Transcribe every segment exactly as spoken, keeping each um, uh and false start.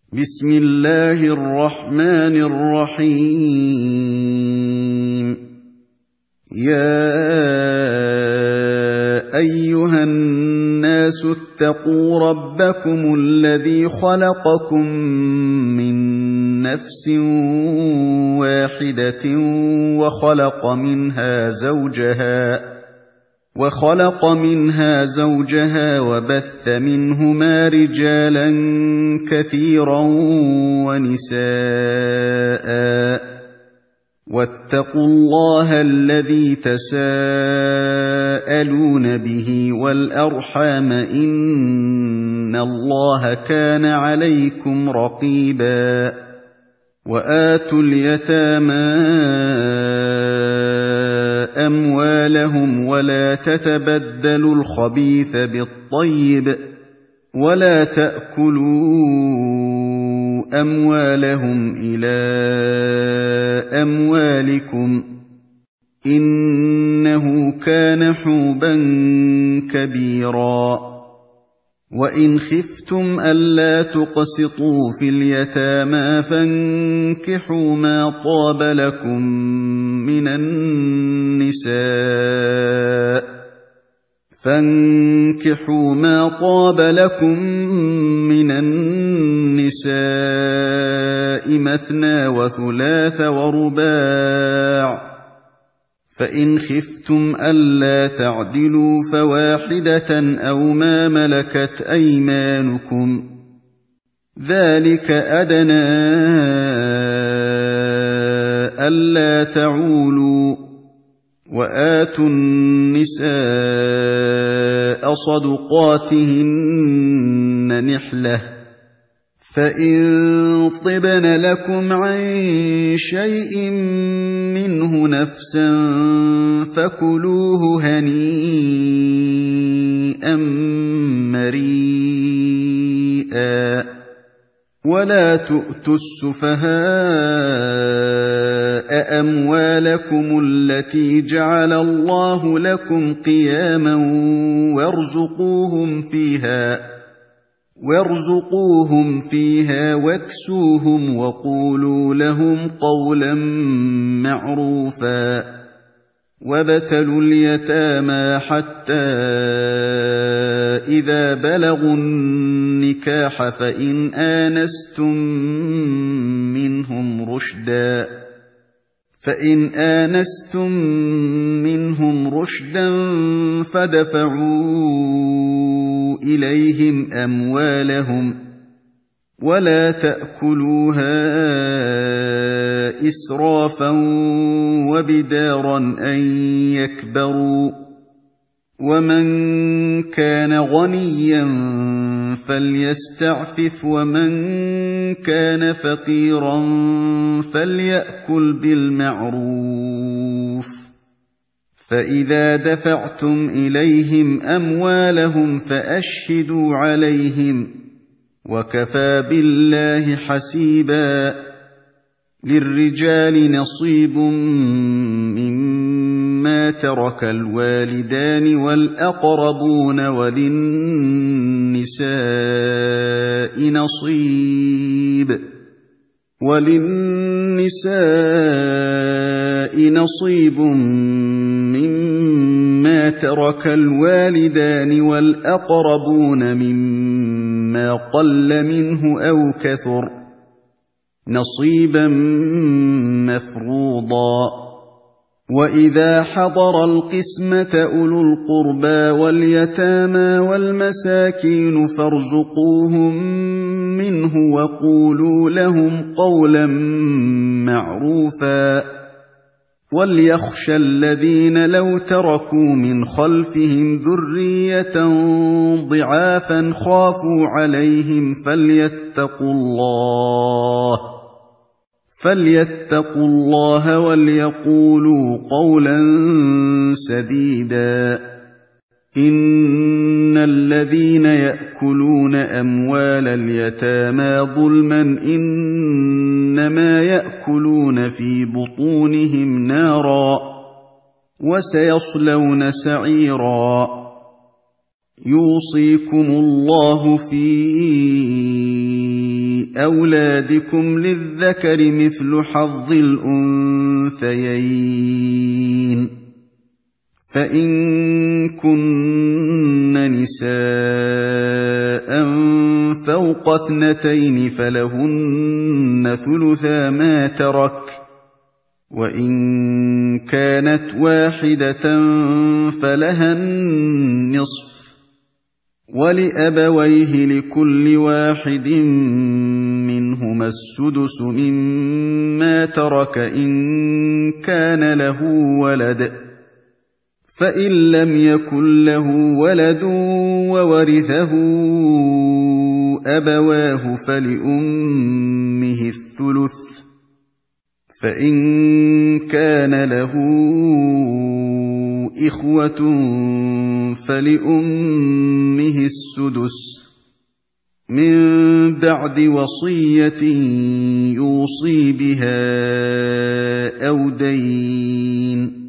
بسم الله الرحمن الرحيم يا أيها الناس اتقوا ربكم الذي خلقكم من نفس واحدة وخلق منها زوجها وخلق منها زوجها وبث منهما رجالا كثيرا ونساء واتقوا الله الذي تساءلون به والأرحام إن الله كان عليكم رقيبا وآتوا اليتامى أموالهم ولا تتبدلوا الخبيث بالطيب ولا تأكلوا أموالهم إلى أموالكم إنه كان حوبا كبيرا وإن خفتم ألا تقسطوا في اليتامى فانكحوا ما طاب لكم من النساء فانكحوا ما طاب لكم من النساء مثنى وثلاث ورباع فإن خفتم ألا تعدلوا فواحدة أو ما ملكت أيمانكم ذلك أدنى ألا تعولوا وآتوا النساء صدقاتهن نحلة فإن طبن لكم عن شيء منه نفسا فكلوه هنيئا مريئا ولا تؤتوا السفهاء أموالكم التي جعل الله لكم قياما وارزقوهم فيها وارزقوهم فيها واكسوهم وقولوا لهم قولا معروفا وابتلوا اليتامى حتى إذا بلغوا النكاح فإن آنستم منهم رشدا فإن آنستم منهم رشدا فادفعوا إليهم أموالهم ولا تأكلوها إسرافا وبدارا أن يكبروا ومن كان غنيا فليستعفف ومن كان فقيرا فليأكل بالمعروف فإذا دفعتم إليهم أموالهم فأشهدوا عليهم وكفى بالله حسيبا للرجال نصيب مما ترك الوالدان والأقربون وللنساء نصيب وللنساء نصيب مما ترك الوالدان والأقربون مما قل منه أو كثر نصيبا مفروضا وإذا حضر القسمة أولو القربى واليتامى والمساكين فارزقوهم منه وقولوا لهم قولا معروفا وليخشى الذين لو تركوا من خلفهم ذرية ضعافا خافوا عليهم فليتقوا الله فليتقوا الله وليقولوا قولا سديدا إن الذين يأكلون أموال اليتامى ظلما إنما يأكلون في بطونهم نارا وسيصلون سعيرا يوصيكم الله في أولادكم للذكر مثل حظ الأنثيين فإن كن نساء فوق اثنتين فلهن ثلثا ما ترك وإن كانت واحدة فلها النصف ولأبويه لكل واحد منهما السدس مما ترك إن كان له ولد فإن لم يكن له ولد وورثه أبواه فلأمه الثلث فإن كان له إخوة فلأمه السدس من بعد وصية يوصي بها أو دين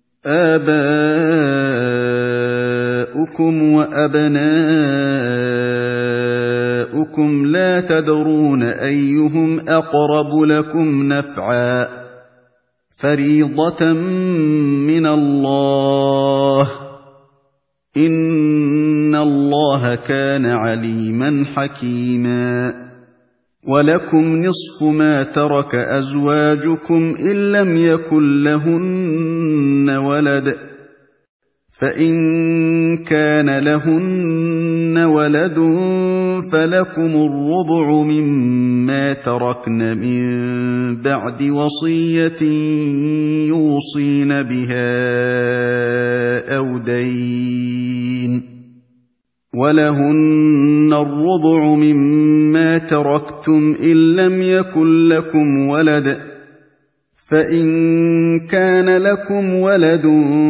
آباؤكم وأبناؤكم لا تدرون أيهم أقرب لكم نفعا فريضة من الله إن الله كان عليما حكيما ولكم نصف ما ترك أزواجكم إن لم يكن لهن ولد فإن كان لهن ولد فلكم الربع مما تركن من بعد وصية يوصين بها أو دين ولهن الربع مما تركتم إن لم يكن لكم ولد فإن كان لكم ولد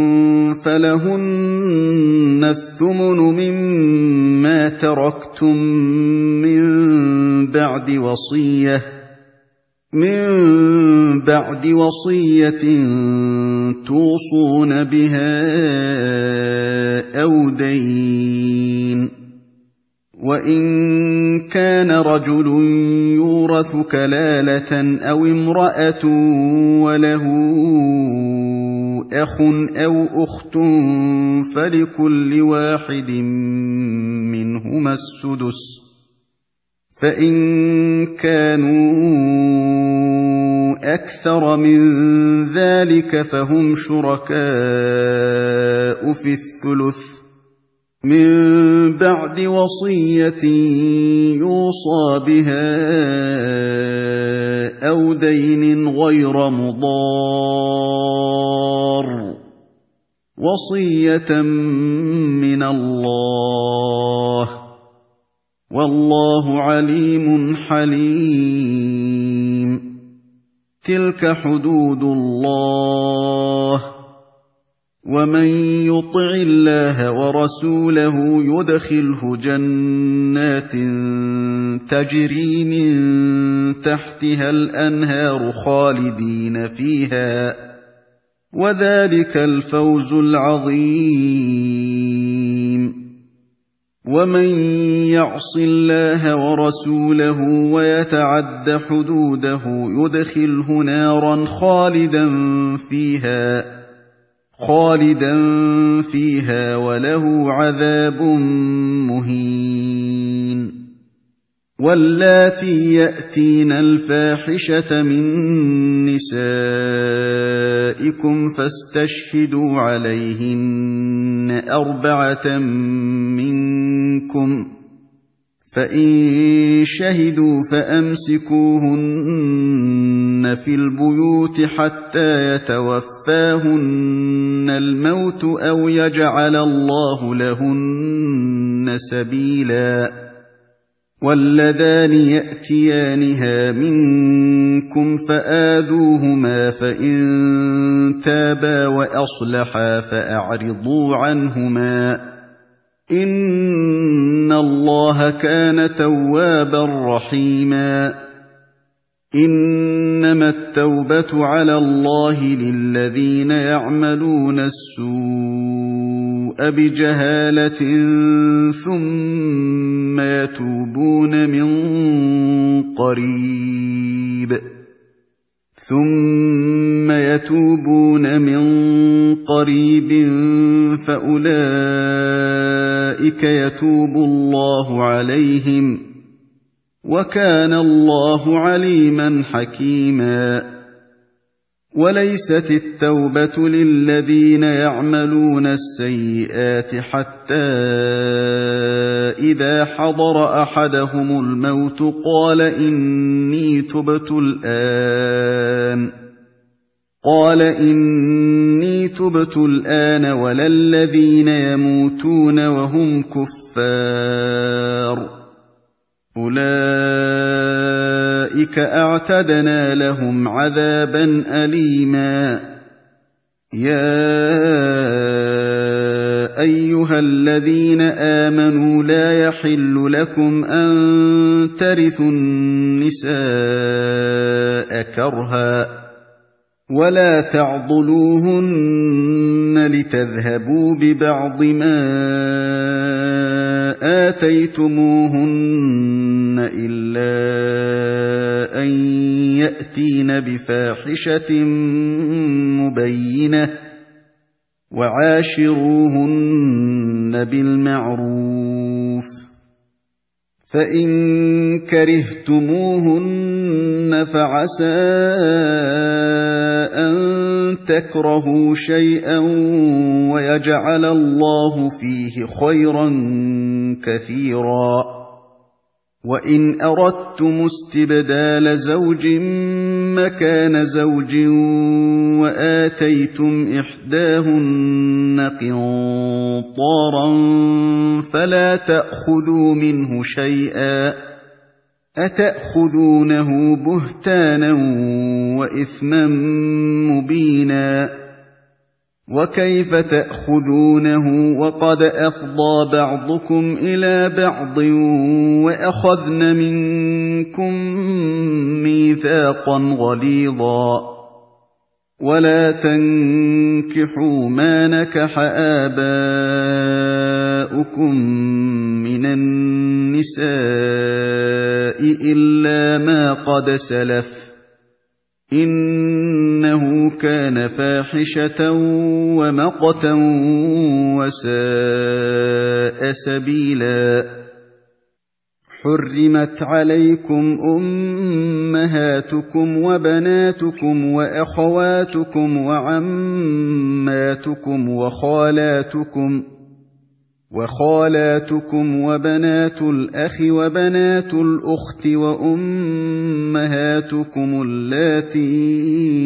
فلهن الثمن مما تركتم من بعد وصية من بعد وصية توصون بها أو دين وإن كان رجل يورث كلالة أو امرأة وله أخ أو أخت فلكل واحد منهما السدس فإن كانوا أكثر من ذلك فهم شركاء في الثلث من بعد وصية يوصى بها أو دين غير مضار وصية من الله والله عليم حليم تلك حدود الله ومن يطع الله ورسوله يدخله جنات تجري من تحتها الأنهار خالدين فيها وذلك الفوز العظيم ومن يعص الله ورسوله ويتعد حدوده يدخله نارا خالدا فيها خالدا فيها وله عذاب مهين واللاتي يأتين الفاحشة من نسائكم فاستشهدوا عليهن أربعة منكم فإن شهدوا فأمسكوهن في البيوت حتى يتوفاهن الموت أو يجعل الله لهن سبيلا واللذان يأتيانها منكم فآذوهما فإن تابا وأصلحا فأعرضوا عنهما إن الله كان توابا رحيما إنما التوبة على الله للذين يعملون السوء بجهالة ثم يتوبون من قريب ثم يتوبون من قريب فأولئك يتوب الله عليهم وكان الله عليما حكيما وليست التوبة للذين يعملون السيئات حتى إذا حضر أحدهم الموت قال إني تبت الآن قال إني تبت الآن ولا الذين يموتون وهم كفار أولئك أعتدنا لهم عذابا أليما يا أيها الذين آمنوا لا يحل لكم أن ترثوا النساء كرها ولا تعضلوهن لتذهبوا ببعض ما آتيتموهن إلا أن يأتين بفاحشة مبينة وعاشروهن بالمعروف فإن كرهتموهن فعسى أن تكرهوا شيئا ويجعل الله فيه خيرا كثيرا وإن أردتم استبدال زوج مكان زوج وآتيتم إحداهن قنطارا فلا تأخذوا منه شيئا أتأخذونه بهتانا وإثما مبينا وكيف تأخذونه وقد أفضى بعضكم إلى بعض وأخذن منكم ميثاقا غليظا ولا تنكحوا ما نكح آباؤكم من النساء إلا ما قد سلف إنه كان فاحشة ومقتا وساء سبيلا حرمت عليكم أمهاتكم وبناتكم وأخواتكم وعماتكم وخالاتكم وخالاتكم وبنات الأخ وبنات الأخت وأمهاتكم اللاتي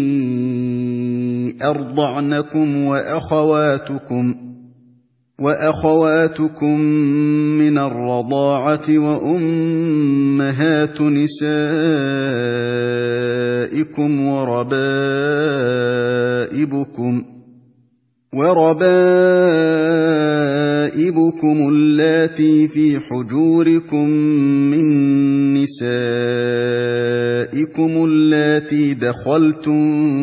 أرضعنكم وأخواتكم وأخواتكم من الرضاعة وأمهات نسائكم وربائبكم وربائبكم اللاتي في حجوركم من نسائكم اللاتي دخلتم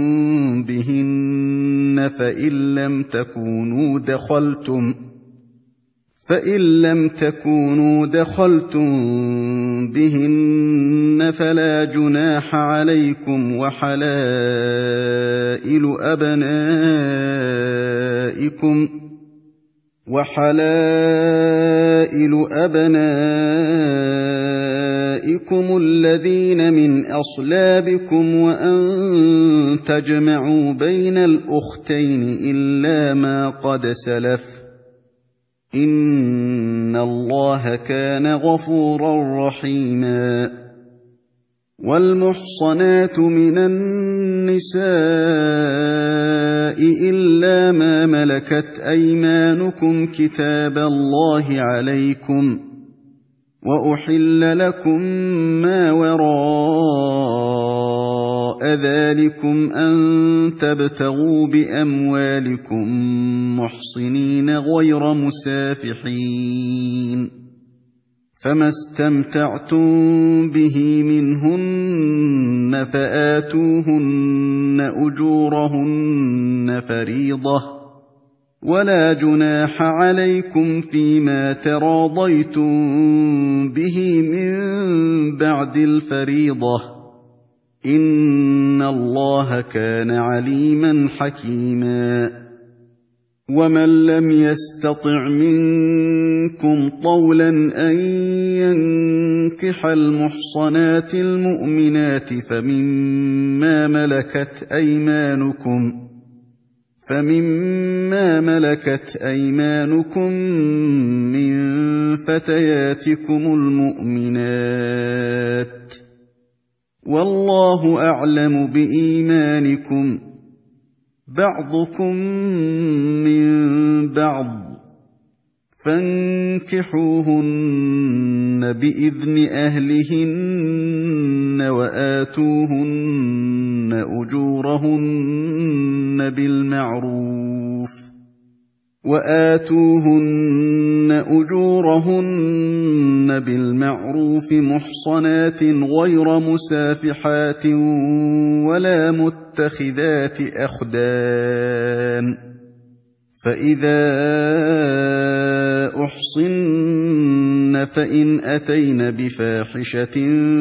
بهن فإن لم تكونوا دخلتم فإن لم تكونوا دخلتم بهن فلا جناح عليكم وحلائل أبنائكم وحلائل أبنائكم الذين من أصلابكم وأن تجمعوا بين الأختين إلا ما قد سلف إن الله كان غفورا رحيما والمحصنات من النساء إلا ما ملكت أيمانكم كتاب الله عليكم وأحل لكم ما وراء ذلكم أن تبتغوا بأموالكم محصنين غير مسافحين فما استمتعتم به منهن فآتوهن أجورهن فريضة ولا جناح عليكم فيما تراضيتم به من بعد الفريضة إن الله كان عليما حكيما ومن لم يستطع منكم طولا أن ينكح المحصنات المؤمنات فمما ملكت أيمانكم فمما ملكت أيمانكم من فتياتكم المؤمنات والله أعلم بإيمانكم بعضكم من بعض فانكحوهن بإذن أهلهن وآتوهن أجورهن بالمعروف وآتوهن أجورهن بالمعروف محصنات غير مسافحات ولا متخذات أخدان فإذا أحصن فإن أتين بفاحشة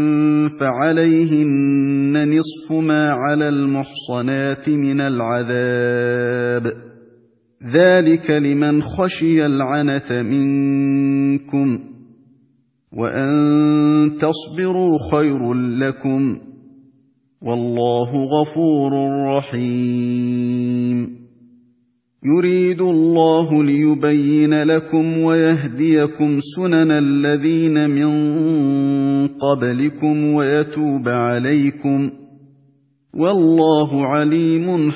فعليهن نصف ما على المحصنات من العذاب ذلك لمن خشي العنة منكم وأن تصبروا خير لكم والله غفور رحيم يريد الله ليبين لكم ويهديكم سنن الذين من قبلكم ويتوب عليكم والله عليم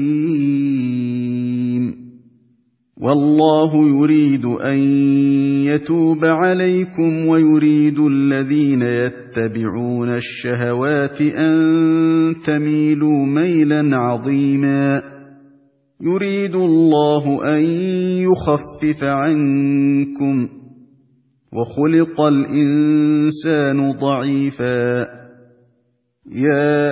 حكيم والله يريد أن يتوب عليكم ويريد الذين يتبعون الشهوات أن تميلوا ميلا عظيما يريد الله أن يخفف عنكم وخلق الإنسان ضعيفا يا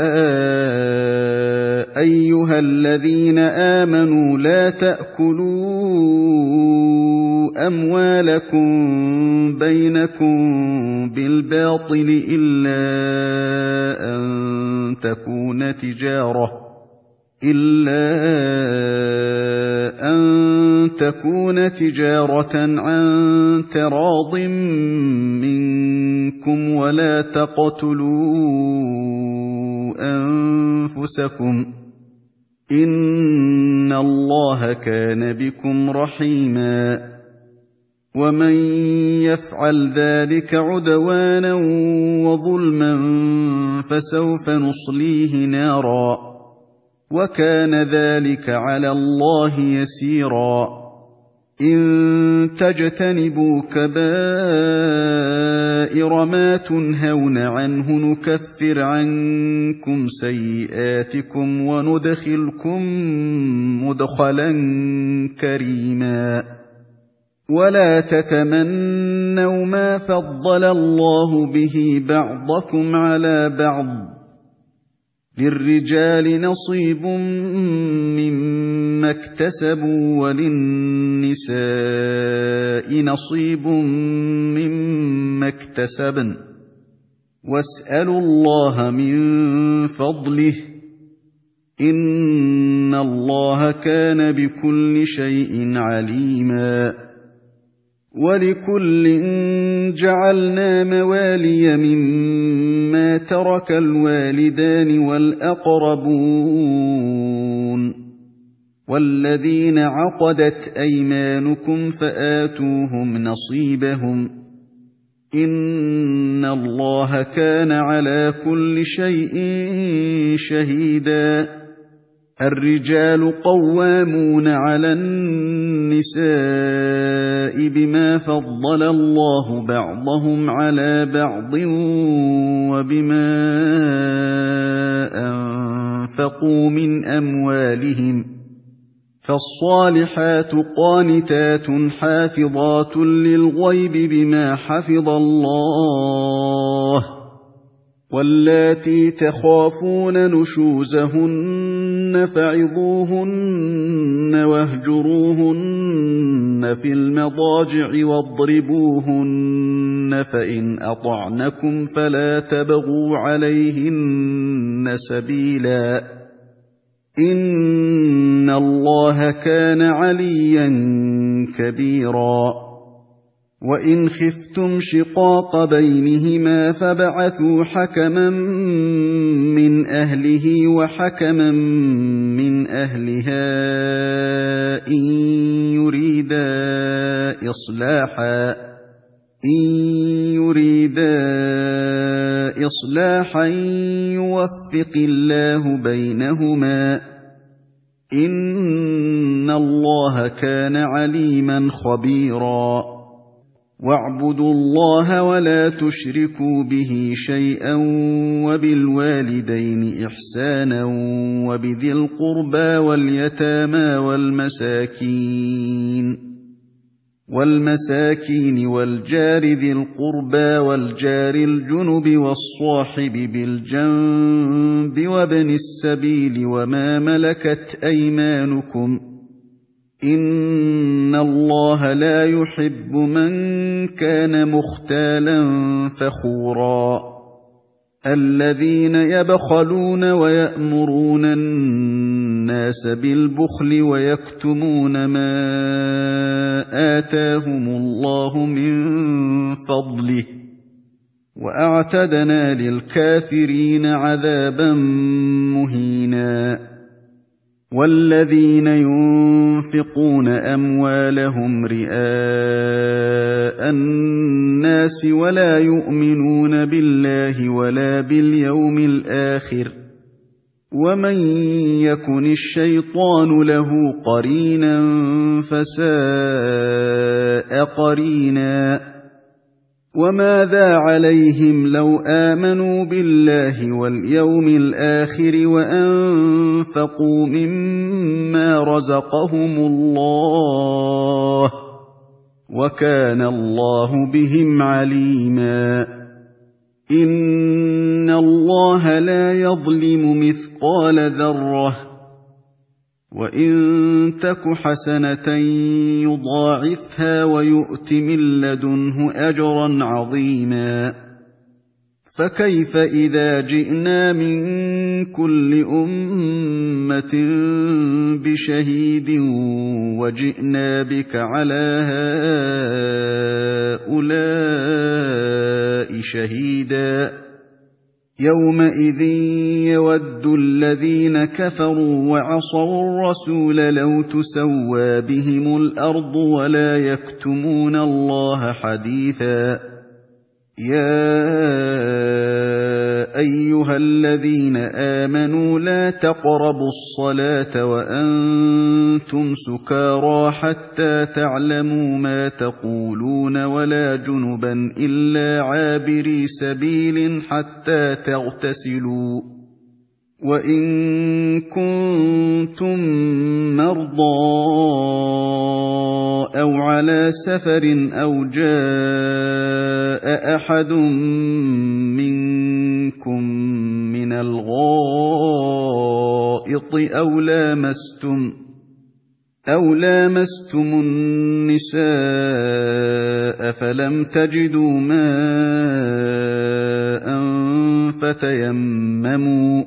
أيها الذين آمنوا لا تأكلوا أموالكم بينكم بالباطل إلا أن تكون تجارة إلا أن تكون تجارة عن تراض منكم ولا تقتلوا أنفسكم إن الله كان بكم رحيما ومن يفعل ذلك عدوانا وظلما فسوف نصليه نارا وكان ذلك على الله يسيرا إن تجتنبوا كبائر ما تنهون عنه نكفر عنكم سيئاتكم وندخلكم مدخلا كريما ولا تتمنوا ما فضل الله به بعضكم على بعض للرجال نصيب مما اكتسبوا وللنساء نصيب مما اكتسبن واسألوا الله من فضله إن الله كان بكل شيء عليما ولكل جعلنا موالي مما ترك الوالدان والأقربون والذين عقدت أيمانكم فآتوهم نصيبهم إن الله كان على كل شيء شهيدا الرجال قوامون على النساء بما فضل الله بعضهم على بعض وبما أنفقوا من أموالهم فالصالحات قانتات حافظات للغيب بما حفظ الله واللاتي تخافون نشوزهن فعظوهن واهجروهن في المضاجع واضربوهن طلقتموهن فإن أطعنكم فلا تبغوا عليهن سبيلا إن الله كان عليا كبيرا وإن خفتم شقاق بينهما فابعثوا حكما من أهله وحكما من أهلها إن يريدا إصلاحا إن يريدا إصلاحا يوفق الله بينهما إن الله كان عليما خبيرا واعبدوا الله ولا تشركوا به شيئا وبالوالدين إحسانا وبذي القربى واليتامى والمساكين والمساكين والجار ذي القربى والجار الجنب والصاحب بالجنب وابن السبيل وما ملكت أيمانكم إن الله لا يحب من كان مختالا فخورا الذين يبخلون ويأمرون الناس بالبخل ويكتمون ما آتاهم الله من فضله وأعتدنا للكافرين عذابا مهينا والذين ينفقون أموالهم رئاء الناس ولا يؤمنون بالله ولا باليوم الآخر ومن يكن الشيطان له قرينا فساء قرينا وماذا عليهم لو آمنوا بالله واليوم الآخر وأنفقوا مما رزقهم الله وكان الله بهم عليما إن الله لا يظلم مثقال ذرة وإن تك حسنة يضاعفها ويؤت من لدنه أجرا عظيما فكيف إذا جئنا من كل أمة بشهيد وجئنا بك على هؤلاء شهيدا يومئذ يود الذين كفروا وعصوا الرسول لو تسوى بهم الأرض ولا يكتمون الله حديثا يا أيها الذين آمنوا لا تقربوا الصلاة وأنتم سكارى حتى تعلموا ما تقولون ولا جنبا إلا عابري سبيل حتى تغتسلوا وإن كنتم مرضى أو على سفر أو جاء أحد منكم من الغائط أو لامستم أو لامستم النساء فلم تجدوا ماء فتيمموا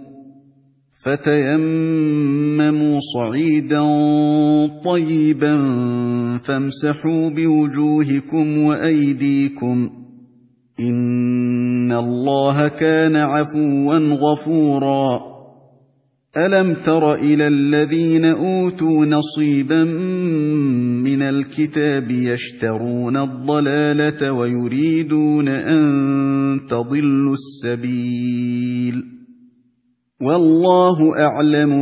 فتيمموا صعيدا طيبا فامسحوا بوجوهكم وأيديكم إن الله كان عفوا غفورا ألم تر إلى الذين أوتوا نصيبا من الكتاب يشترون الضلالة ويريدون أن تضلوا السبيل والله أعلم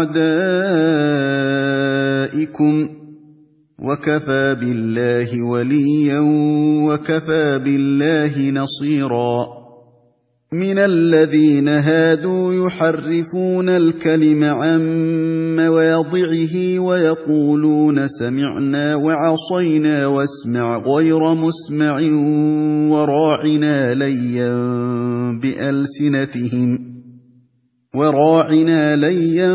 بأعدائكم وكفى بالله وليا وكفى بالله نصيرا من الذين هادوا يحرفون الكلم عن مواضعه ويقولون سمعنا وعصينا واسمع غير مسمع وراعنا ليا بألسنتهم وراعنا ليا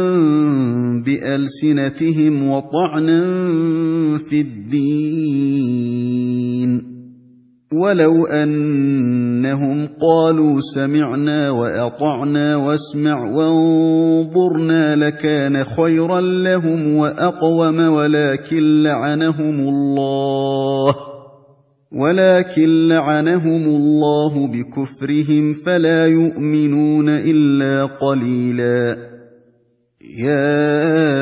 بألسنتهم وطعنا في الدين وَلَوْ أَنَّهُمْ قَالُوا سَمِعْنَا وَأَطَعْنَا وَاسْمَعْ وَانظُرْنَا لَكَانَ خَيْرًا لَّهُمْ وَأَقْوَمَ وَلَٰكِن لَّعَنَهُمُ اللَّهُ وَلَٰكِن لَّعَنَهُمُ اللَّهُ بِكُفْرِهِمْ فَلَا يُؤْمِنُونَ إِلَّا قَلِيلًا. يَا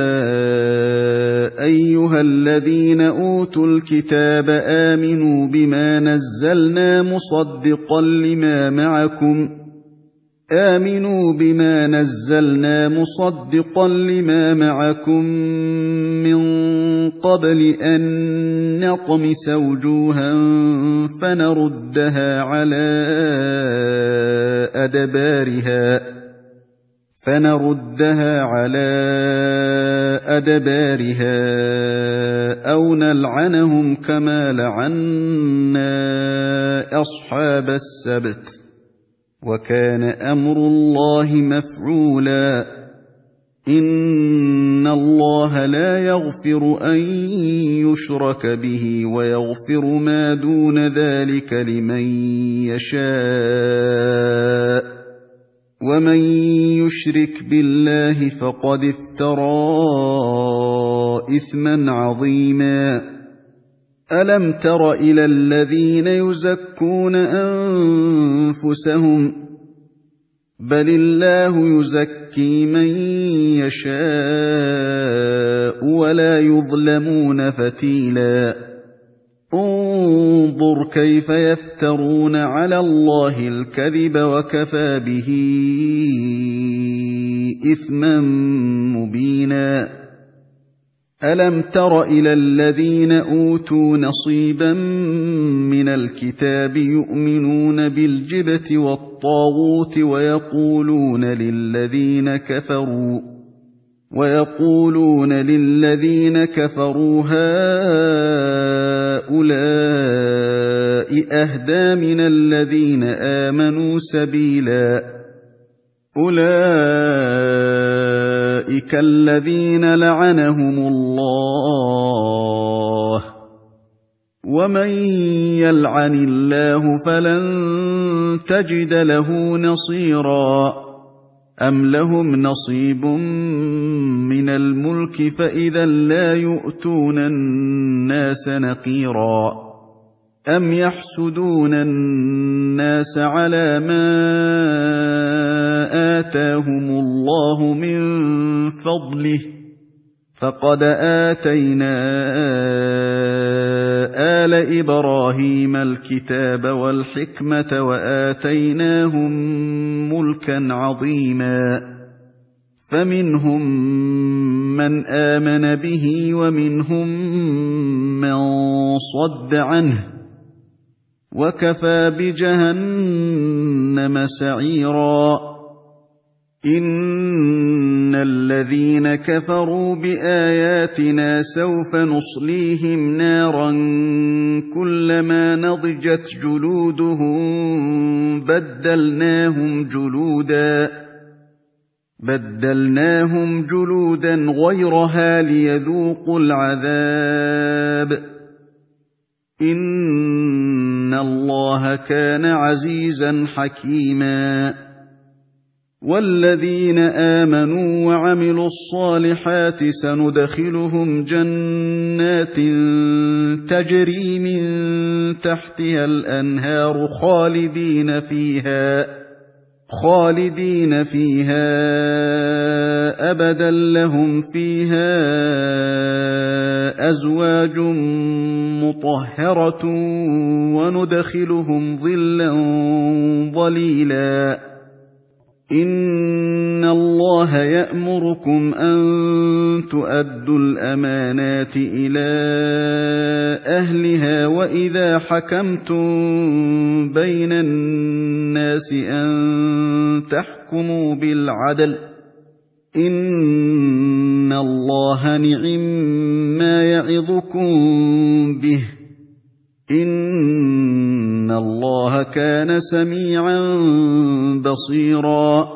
أَيُّهَا الَّذِينَ أُوتُوا الْكِتَابَ آمِنُوا بِمَا نَزَّلْنَا مُصَدِّقًا لِّمَا مَعَكُمْ آمنوا بما نزلنا مصدقا لما معكم من قبل أن نطمس وجوها فنردها على أدبارها فنردها على أدبارها أو نلعنهم كما لعنا أصحاب السبت وكان أمر الله مفعولا. إن الله لا يغفر أن يشرك به ويغفر ما دون ذلك لمن يشاء ومن يشرك بالله فقد افترى إثما عظيما. ألم تر إلى الذين يزكون أنفسهم بل الله يزكي من يشاء ولا يظلمون فتيلا. انظر كيف يفترون على الله الكذب وكفى به إثما مبينا. ألم تر إلى الذين أوتوا نصيبا من الكتاب يؤمنون بالجبت والطاغوت ويقولون للذين كفروا ويقولون للذين كفروا هؤلاء أهدى من الذين آمنوا سبيلا. أولئك الذين لعنهم الله ومن يلعن الله فلن تجد له نصيرا. أم لهم نصيب من الملك فإذا لا يؤتون الناس نقيرا. أم يحسدون الناس على ما آتاهم الله من فضله فقد آتينا آل إبراهيم الكتاب والحكمة وآتيناهم ملكا عظيما. فمنهم من آمن به ومنهم من صد عنه وكفى بجهنم سعيرا. إن الذين كفروا بآياتنا سوف نصليهم نارا كلما نضجت جلودهم بدلناهم جلودا بدلناهم جلودا غيرها ليذوقوا العذاب. إن الله كان عزيزا حكيما. والذين آمنوا وعملوا الصالحات سندخلهم جنات تجري من تحتها الأنهار خالدين فيها خالدين فيها أبدا لهم فيها أزواج مطهرة وندخلهم ظلا ظليلا. إن الله يأمركم أن تؤدوا الأمانات إلى أهلها وإذا حكمتم بين الناس أن تحكموا بالعدل. إن الله نعم ما يعظكم به. إن الله كان سميعا بصيرا.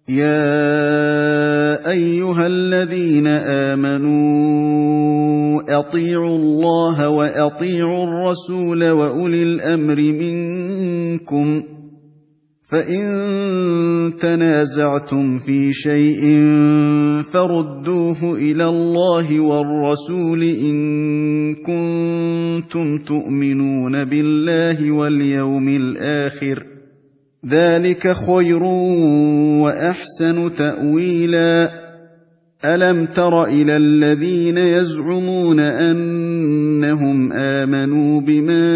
يا أيها الذين آمنوا وأطيعوا الله وأطيعوا الرسول وأولي الأمر منكم فإن تنازعتم في شيء فردوه إلى الله والرسول إن كنتم تؤمنون بالله واليوم الآخر ذلك خير وأحسن تأويلا ألم تر إلى الذين يزعمون أنهم آمنوا بما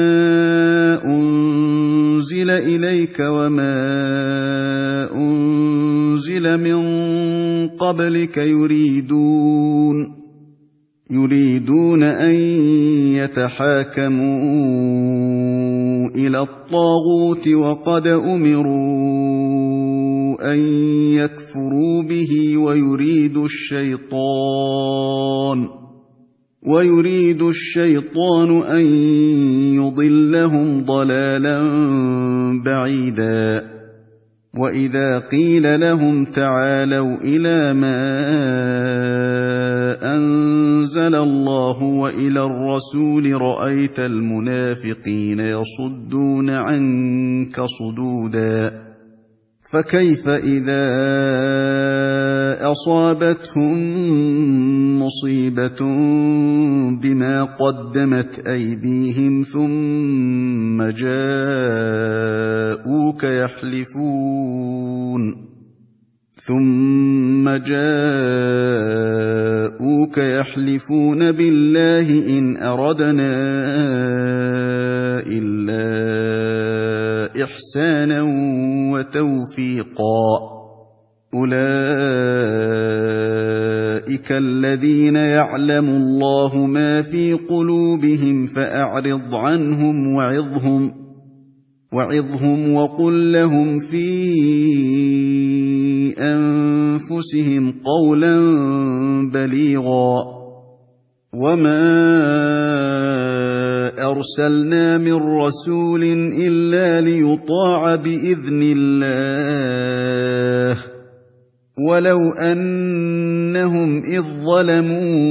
أنزل إليك وما أنزل من قبلك يريدون يريدون أن يتحاكموا إلى الطاغوت وقد أمروا أن يكفروا به ويريد الشيطان ويريد الشيطان أن يضلهم ضلالا بعيدا وإذا قيل لهم تعالوا إلى ما أنزل الله وإلى الرسول رأيت المنافقين يصدون عنك صدودا فكيف إذا أصابتهم مصيبة بما قدمت أيديهم ثم جاءوك يحلفون ثم جاءوك يحلفون بالله إن أردنا إلا إحسانا وتوفيقا أولئك الذين يعلم الله ما في قلوبهم فأعرض عنهم وعظهم وعظهم وقل لهم في أنفسهم قولا بليغا وما أرسلنا من رسول إلا ليطاع بإذن الله ولو أنهم إذ ظلموا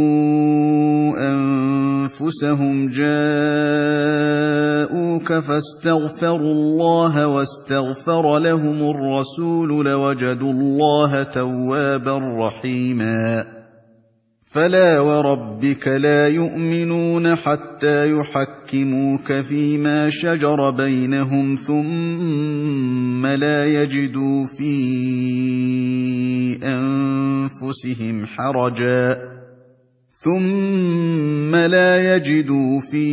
أنفسهم جاءوك فاستغفروا الله واستغفر لهم الرسول لوجدوا الله توابا رحيما فلا وربك لا يؤمنون حتى يحكموك فيما شجر بينهم ثم لا يجدوا في أنفسهم حرجا ثم لا يجدوا في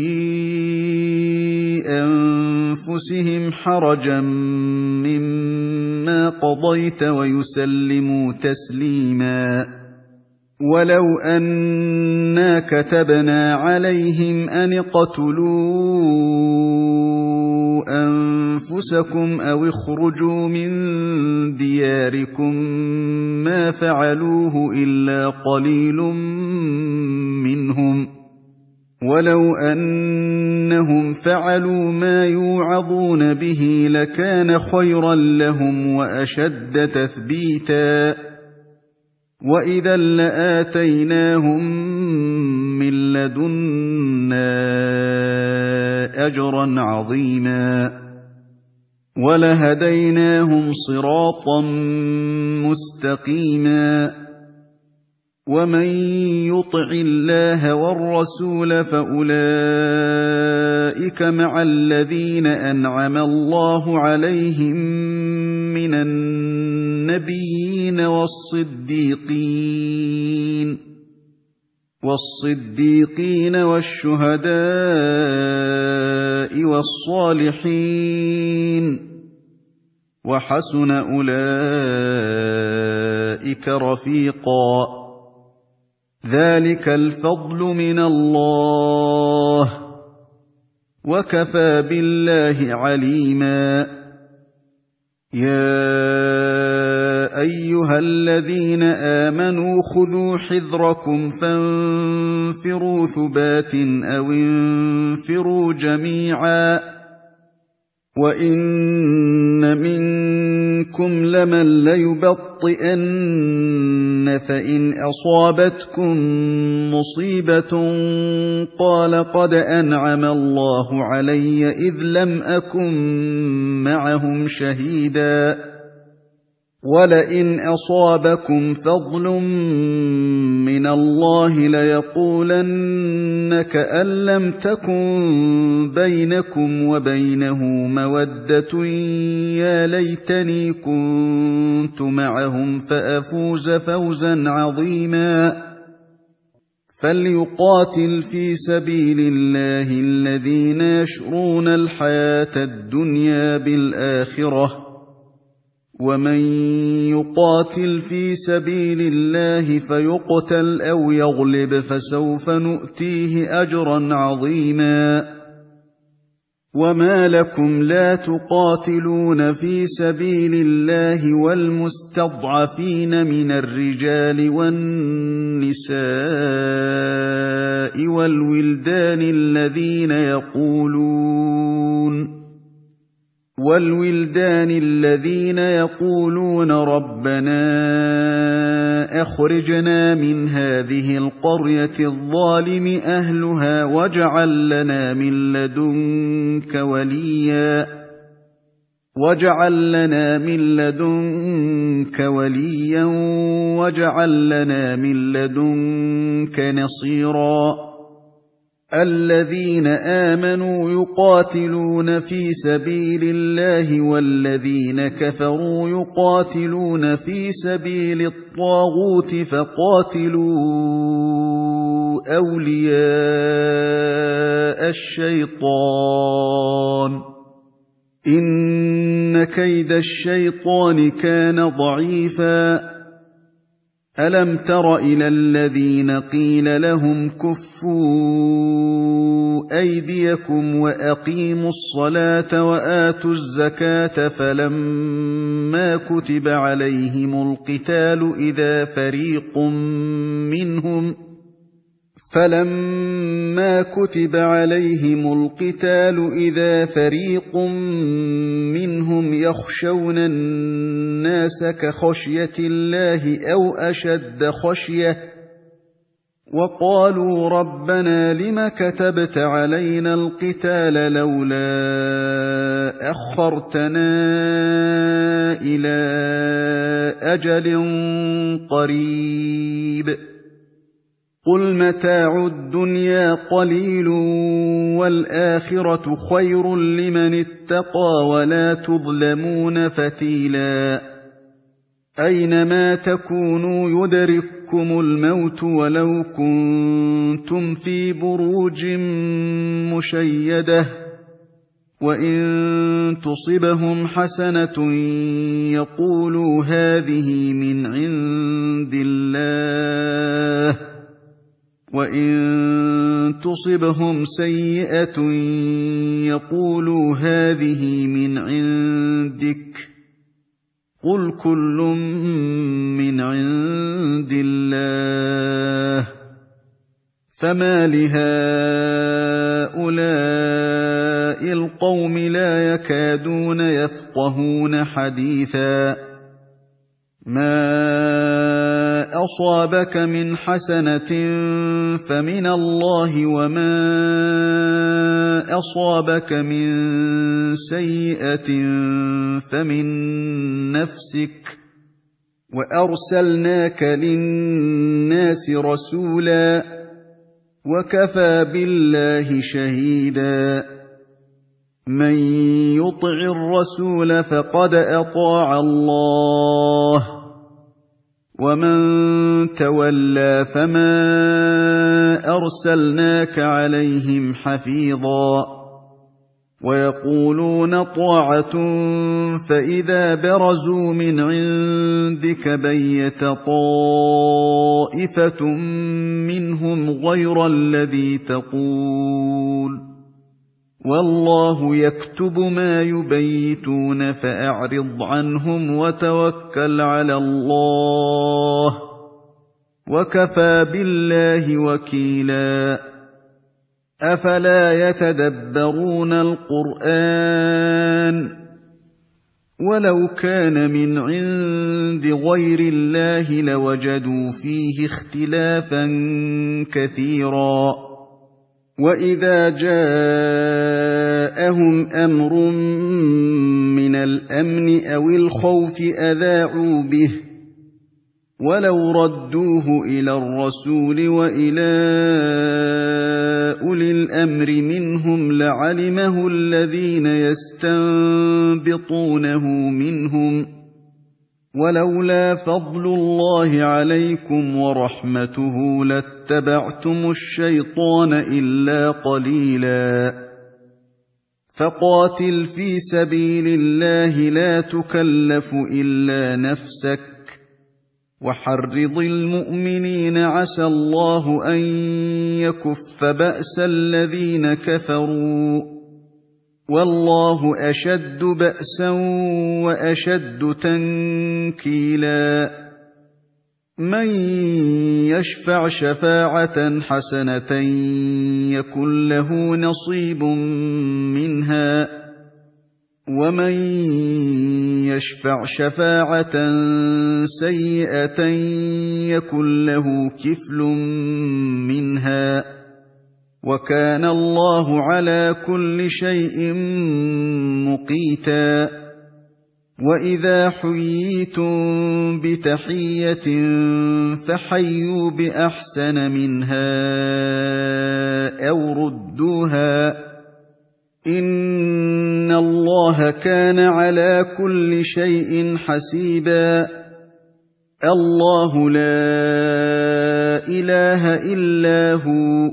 أنفسهم حرجا مما قضيت ويسلموا تسليما ولو أنا كتبنا عليهم أن اقتلوا أنفسكم أو اخرجوا من دياركم ما فعلوه إلا قليل منهم ولو أنهم فعلوا ما يوعظون به لكان خيرا لهم وأشد تثبيتا وإذا لآتيناهم من لدنا أجرا عظيما ولهديناهم صراطا مستقيما ومن يطع الله والرسول فأولئك مع الذين أنعم الله عليهم من النبيين والصديقين والصديقين والشهداء والصالحين وحسن أولئك رفيقا ذلك الفضل من الله وكفى بالله عليما يا أيها الذين آمنوا خذوا حذركم فانفروا ثبات أو انفروا جميعا وإن منكم إنكم لمن ليبطئن فإن أصابتكم مصيبة قال قد أنعم الله علي إذ لم أكن معهم شهيدا ولئن أصابكم فضل من الله ليقولن كأن لم تكن بينكم وبينه مودة يا ليتني كنت معهم فأفوز فوزا عظيما فليقاتل في سبيل الله الذين يشرون الحياة الدنيا بالآخرة ومن يقاتل في سبيل الله فيقتل أو يغلب فسوف نؤتيه أجرا عظيما وما لكم لا تقاتلون في سبيل الله والمستضعفين من الرجال والنساء والولدان الذين يقولون والولدان الذين يقولون ربنا أخرجنا من هذه القرية الظالم أهلها واجعل لنا من لدنك وليا واجعل لنا من لدنك وليا واجعل لنا من لدنك نصيرا الذين آمنوا يقاتلون في سبيل الله والذين كفروا يقاتلون في سبيل الطاغوت فقاتلوا أولياء الشيطان إن كيد الشيطان كان ضعيفا ألم تر إلى الذين قيل لهم كفوا أيديكم وأقيموا الصلاة وآتوا الزكاة فلما كتب عليهم القتال إذا فريق منهم فلما كتب عليهم القتال إذا فريق منهم يخشون الناس كخشية الله أو أشد خشية وقالوا ربنا لم كتبت علينا القتال لولا أخرتنا إلى أجل قريب قل متاع الدنيا قليل والآخرة خير لمن اتقى ولا تظلمون فتيلا أينما تكونوا يدرككم الموت ولو كنتم في بروج مشيدة وإن تصبهم حسنة يقولوا هذه من عند الله وإن تصبهم سيئة يقولوا هذه من عندك قل كل من عند الله فما لهؤلاء القوم لا يكادون يفقهون حديثا ما أصابك من حسنة فمن الله وما أصابك من سيئة فمن نفسك وأرسلناك للناس رسولا وكفى بالله شهيدا من يطع الرسول فقد أطاع الله ومن تولى فما أرسلناك عليهم حفيظا ويقولون طاعة فإذا برزوا من عندك بيت طائفة منهم غير الذي تقول والله يكتب ما يبيتون فأعرض عنهم وتوكل على الله وكفى بالله وكيلا أفلا يتدبرون القرآن وَلَوْ كَانَ مِنْ عِندِ غَيْرِ اللَّهِ لَوَجَدُوا فِيهِ اخْتِلَافًا كَثِيرًا وَإِذَا جَاءَهُمْ أَمْرٌ مِّنَ الْأَمْنِ أَوِ الْخَوْفِ أَذَاعُوا بِهِ وَلَوْ رَدُّوهُ إِلَى الرَّسُولِ وَإِلَىٰ أُولِي الْأَمْرِ مِنْهُمْ لَعَلِمَهُ الَّذِينَ يَسْتَنبِطُونَهُ مِنْهُمْ ۗ وَلَوْلَا فَضْلُ اللَّهِ عَلَيْكُمْ وَرَحْمَتُهُ لَاتَّبَعْتُمُ الشَّيْطَانَ إِلَّا قَلِيلًا فَقَاتِلْ فِي سَبِيلِ اللَّهِ لَا تُكَلَّفُ إِلَّا نَفْسَكَ وَحَرِّضِ الْمُؤْمِنِينَ عَسَى اللَّهُ أَن يَكُفَّ بَأْسَ الَّذِينَ كَفَرُوا وَاللَّهُ أَشَدُّ بَأْسًا وَأَشَدُّ تَنكِيلًا مَّن يَشْفَعْ شَفَاعَةً حَسَنَةً يَكُن لَّهُ نَصِيبٌ مِّنْهَا وَمَن يَشْفَعْ شَفَاعَةً سَيِّئَةً يَكُن لَّهُ كِفْلٌ مِّنْهَا وَكَانَ اللَّهُ عَلَىٰ كُلِّ شَيْءٍ مُّقِيتًا وَإِذَا حُيِّيتُم بِتَحِيَّةٍ فَحَيُّوا بِأَحْسَنَ مِنْهَا أَوْ رُدُّوهَا ۗ إِنَّ اللَّهَ كَانَ عَلَىٰ كُلِّ شَيْءٍ حَسِيبًا اللَّهُ لَا إِلَٰهَ إِلَّا هُوَ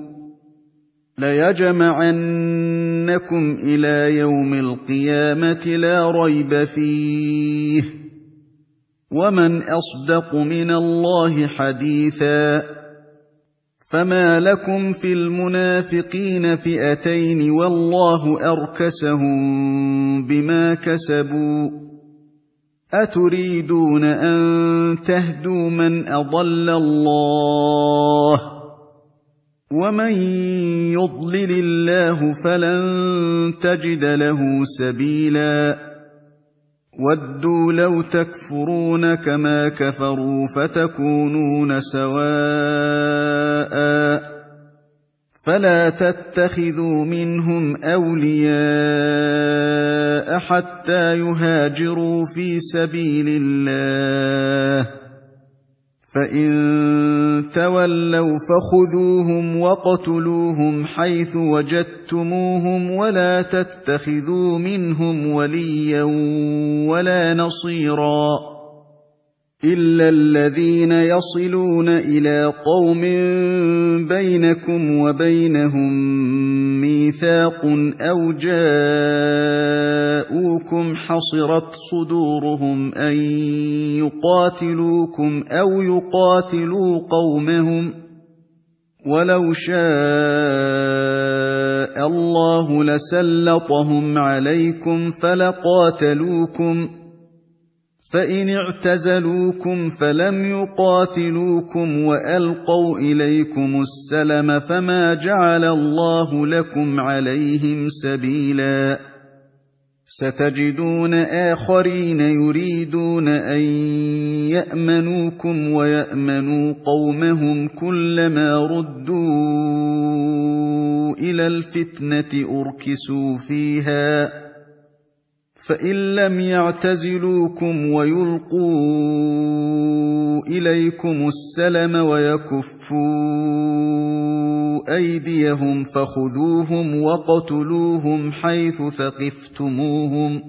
لَيَجْمَعَنَّكُمْ إِلَىٰ يَوْمِ الْقِيَامَةِ لَا رَيْبَ فِيهِ وَمَنْ أَصْدَقُ مِنَ اللَّهِ حَدِيثًا فَمَا لَكُمْ فِي الْمُنَافِقِينَ فِئَتَيْنِ وَاللَّهُ أَرْكَسَهُم بِمَا كَسَبُوا أَتُرِيدُونَ أَن تَهْدُوا مَنْ أَضَلَّ اللَّهُ وَمَن يُضْلِلِ اللَّهُ فَلَن تَجِدَ لَهُ سَبِيلًا وَدُّوا لَوْ تَكْفُرُونَ كَمَا كَفَرُوا فَتَكُونُونَ سَوَاءً فَلَا تَتَّخِذُوا مِنْهُمْ أَوْلِيَاءَ حَتَّىٰ يُهَاجِرُوا فِي سَبِيلِ اللَّهِ فَإِن تَوَلَّوْا فَخُذُوهُمْ وَاقْتُلُوهُمْ حَيْثُ وَجَدتُّمُوهُمْ وَلَا تَتَّخِذُوا مِنْهُمْ وَلِيًّا وَلَا نَصِيرًا إِلَّا الَّذِينَ يَصِلُونَ إِلَىٰ قَوْمٍ بَيْنَكُمْ وَبَيْنَهُم مِّيثَاقٌ أَوْ جَاءُوكُمْ حَصِرَتْ صُدُورُهُمْ أَن يُقَاتِلُوكُمْ أَوْ يُقَاتِلُوا قَوْمَهُمْ وَلَوْ شَاءَ اللَّهُ لَسَلَّطَهُمْ عَلَيْكُمْ فَلَقَاتَلُوكُمْ فَإِنِ اعْتَزَلُوكُمْ فَلَمْ يُقَاتِلُوكُمْ وَأَلْقَوْا إِلَيْكُمُ السَّلَمَ فَمَا جَعَلَ اللَّهُ لَكُمْ عَلَيْهِمْ سَبِيلًا سَتَجِدُونَ آخَرِينَ يُرِيدُونَ أَن يَأْمَنُوكُمْ وَيَأْمَنُوا قَوْمَهُمْ كُلَّمَا رُدُّوا إِلَى الْفِتْنَةِ أُرْكِسُوا فِيهَا فَإِن لَّمْ يَعْتَزِلُوكُمْ وَيُلْقُوا إِلَيْكُمُ السَّلَمَ وَيَكُفُّوا أَيْدِيَهُمْ فَخُذُوهُمْ وَاقْتُلُوهُمْ حَيْثُ ثَقِفْتُمُوهُمْ ۚ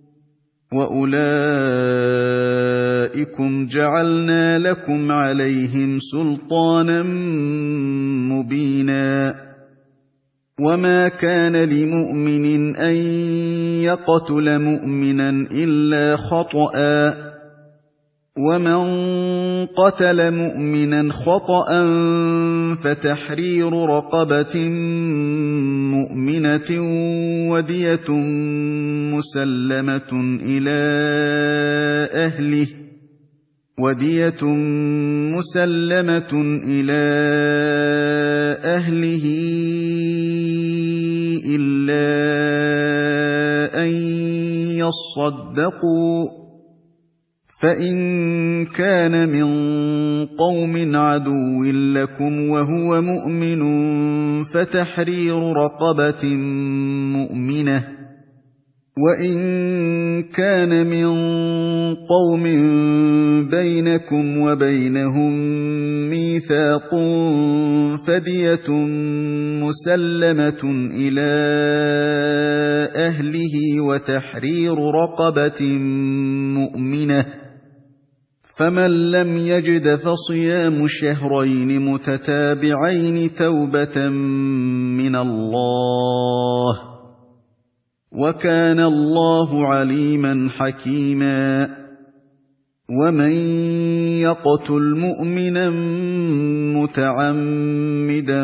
وَأُولَٰئِكُمْ جَعَلْنَا لَكُمْ عَلَيْهِمْ سُلْطَانًا مُّبِينًا وَمَا كَانَ لِمُؤْمِنٍ أَن يَقْتُلَ مُؤْمِنًا إِلَّا خَطَأً ۚ وَمَن قَتَلَ مُؤْمِنًا خَطَأً فَتَحْرِيرُ رَقَبَةٍ مُّؤْمِنَةٍ وَدِيَةٌ مُّسَلَّمَةٌ إِلَىٰ أَهْلِهِ وَدِيَةٌ مُّسَلَّمَةٌ إِلَىٰ أَهْلِهِ إِلَّا أَن يَصَّدَّقُوا فَإِن كَانَ مِن قَوْمٍ عَدُوٍّ لَّكُمْ وَهُوَ مُؤْمِنٌ فَتَحْرِيرُ رَقَبَةٍ مُّؤْمِنَةٍ وَإِن كَانَ مِن قَوْمٍ بَيْنَكُمْ وَبَيْنَهُم مِّيثَاقٌ فَدِيَةٌ مُّسَلَّمَةٌ إِلَىٰ أَهْلِهِ وَتَحْرِيرُ رَقَبَةٍ مُّؤْمِنَةٍ فَمَن لَّمْ يَجِدْ فَصِيَامُ شَهْرَيْنِ مُتَتَابِعَيْنِ تَوْبَةً مِّنَ اللَّهِ ۗ وَكَانَ اللَّهُ عَلِيمًا حَكِيمًا. وَمَن يَقْتُلْ مُؤْمِنًا مُّتَعَمِّدًا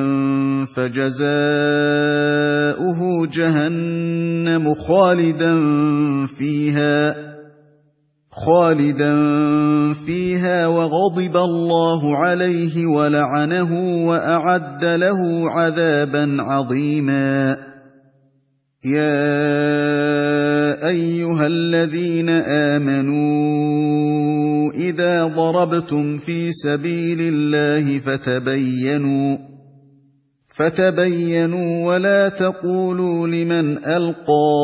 فَجَزَاؤُهُ جَهَنَّمُ خَالِدًا فِيهَا خالدا فيها وغضب الله عليه ولعنه وأعد له عذابا عظيما. يا أيها الذين آمنوا إذا ضربتم في سبيل الله فتبينوا فتبينوا ولا تقولوا لمن ألقى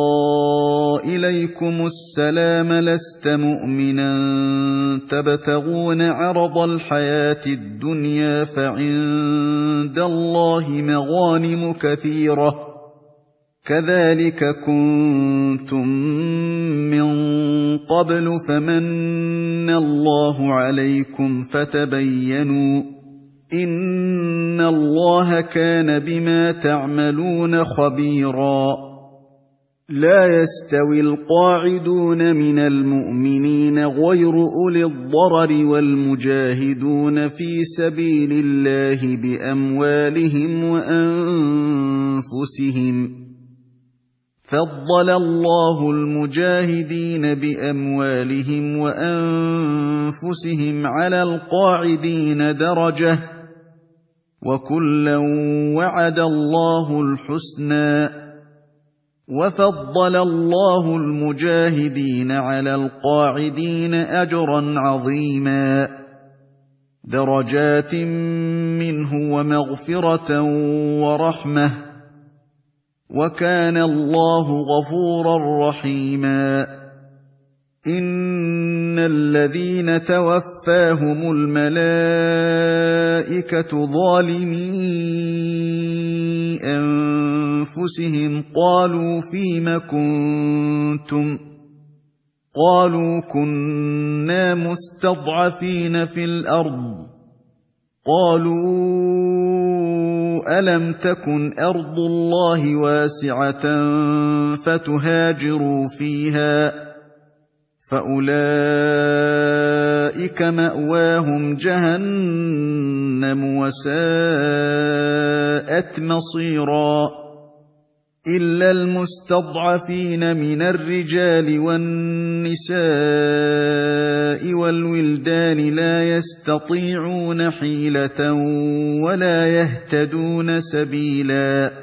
إليكم السلام لست مؤمنا تبتغون عرض الحياة الدنيا فعند الله مغانم كثيرة كذلك كنتم من قبل فمن الله عليكم فتبينوا إن الله كان بما تعملون خبيرا. لا يستوي القاعدون من المؤمنين غير أولي الضرر والمجاهدون في سبيل الله بأموالهم وأنفسهم فضل الله المجاهدين بأموالهم وأنفسهم على القاعدين درجة وكلا وعد الله الحسنى وفضل الله المجاهدين على القاعدين أجرا عظيما درجات منه ومغفرة ورحمة وكان الله غفورا رحيما. إن الذين توفاهم الملائكة ظالمي أنفسهم قالوا فيم كنتم قالوا كنا مستضعفين في الأرض قالوا ألم تكن أرض الله واسعة فتهاجروا فيها فأولئك مأواهم جهنم وساءت مصيرا. إلا المستضعفين من الرجال والنساء والولدان لا يستطيعون حيلة ولا يهتدون سبيلا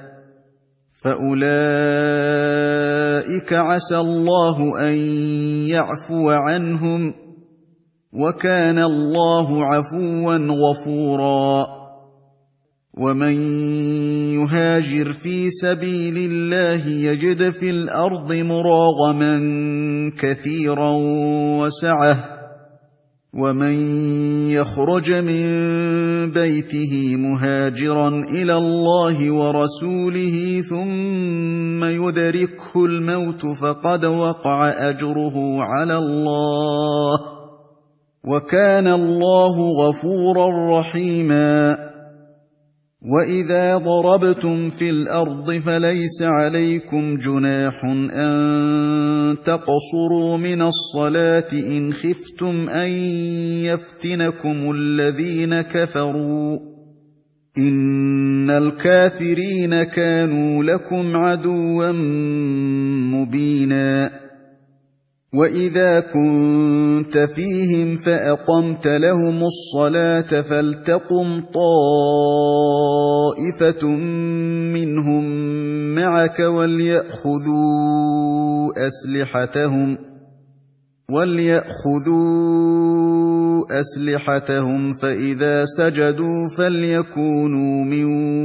فأولئك عسى الله أن يعفو عنهم وكان الله عفوا غفورا. ومن يهاجر في سبيل الله يجد في الأرض مراغما كثيرا وسعة ومن يخرج من بيته مهاجرا إلى الله ورسوله ثم يدركه الموت فقد وقع أجره على الله وكان الله غفورا رحيما. وَإِذَا ضَرَبْتُمْ فِي الْأَرْضِ فَلَيْسَ عَلَيْكُمْ جُنَاحٌ أَن تَقْصُرُوا مِنَ الصَّلَاةِ إِنْ خِفْتُمْ أَن يَفْتِنَكُمُ الَّذِينَ كَفَرُوا إِنَّ الْكَافِرِينَ كَانُوا لَكُمْ عَدُوًّا مُّبِينًا. وَإِذَا كُنتَ فِيهِمْ فَأَقَمْتَ لَهُمُ الصَّلَاةَ فَلْتَقُمْ طَائِفَةٌ مِّنْهُم مَّعَكَ وَلْيَأْخُذُوا أَسْلِحَتَهُمْ وَلْيَأْخُذُوا أَسْلِحَتَهُمْ فَإِذَا سَجَدُوا فَلْيَكُونُوا مِن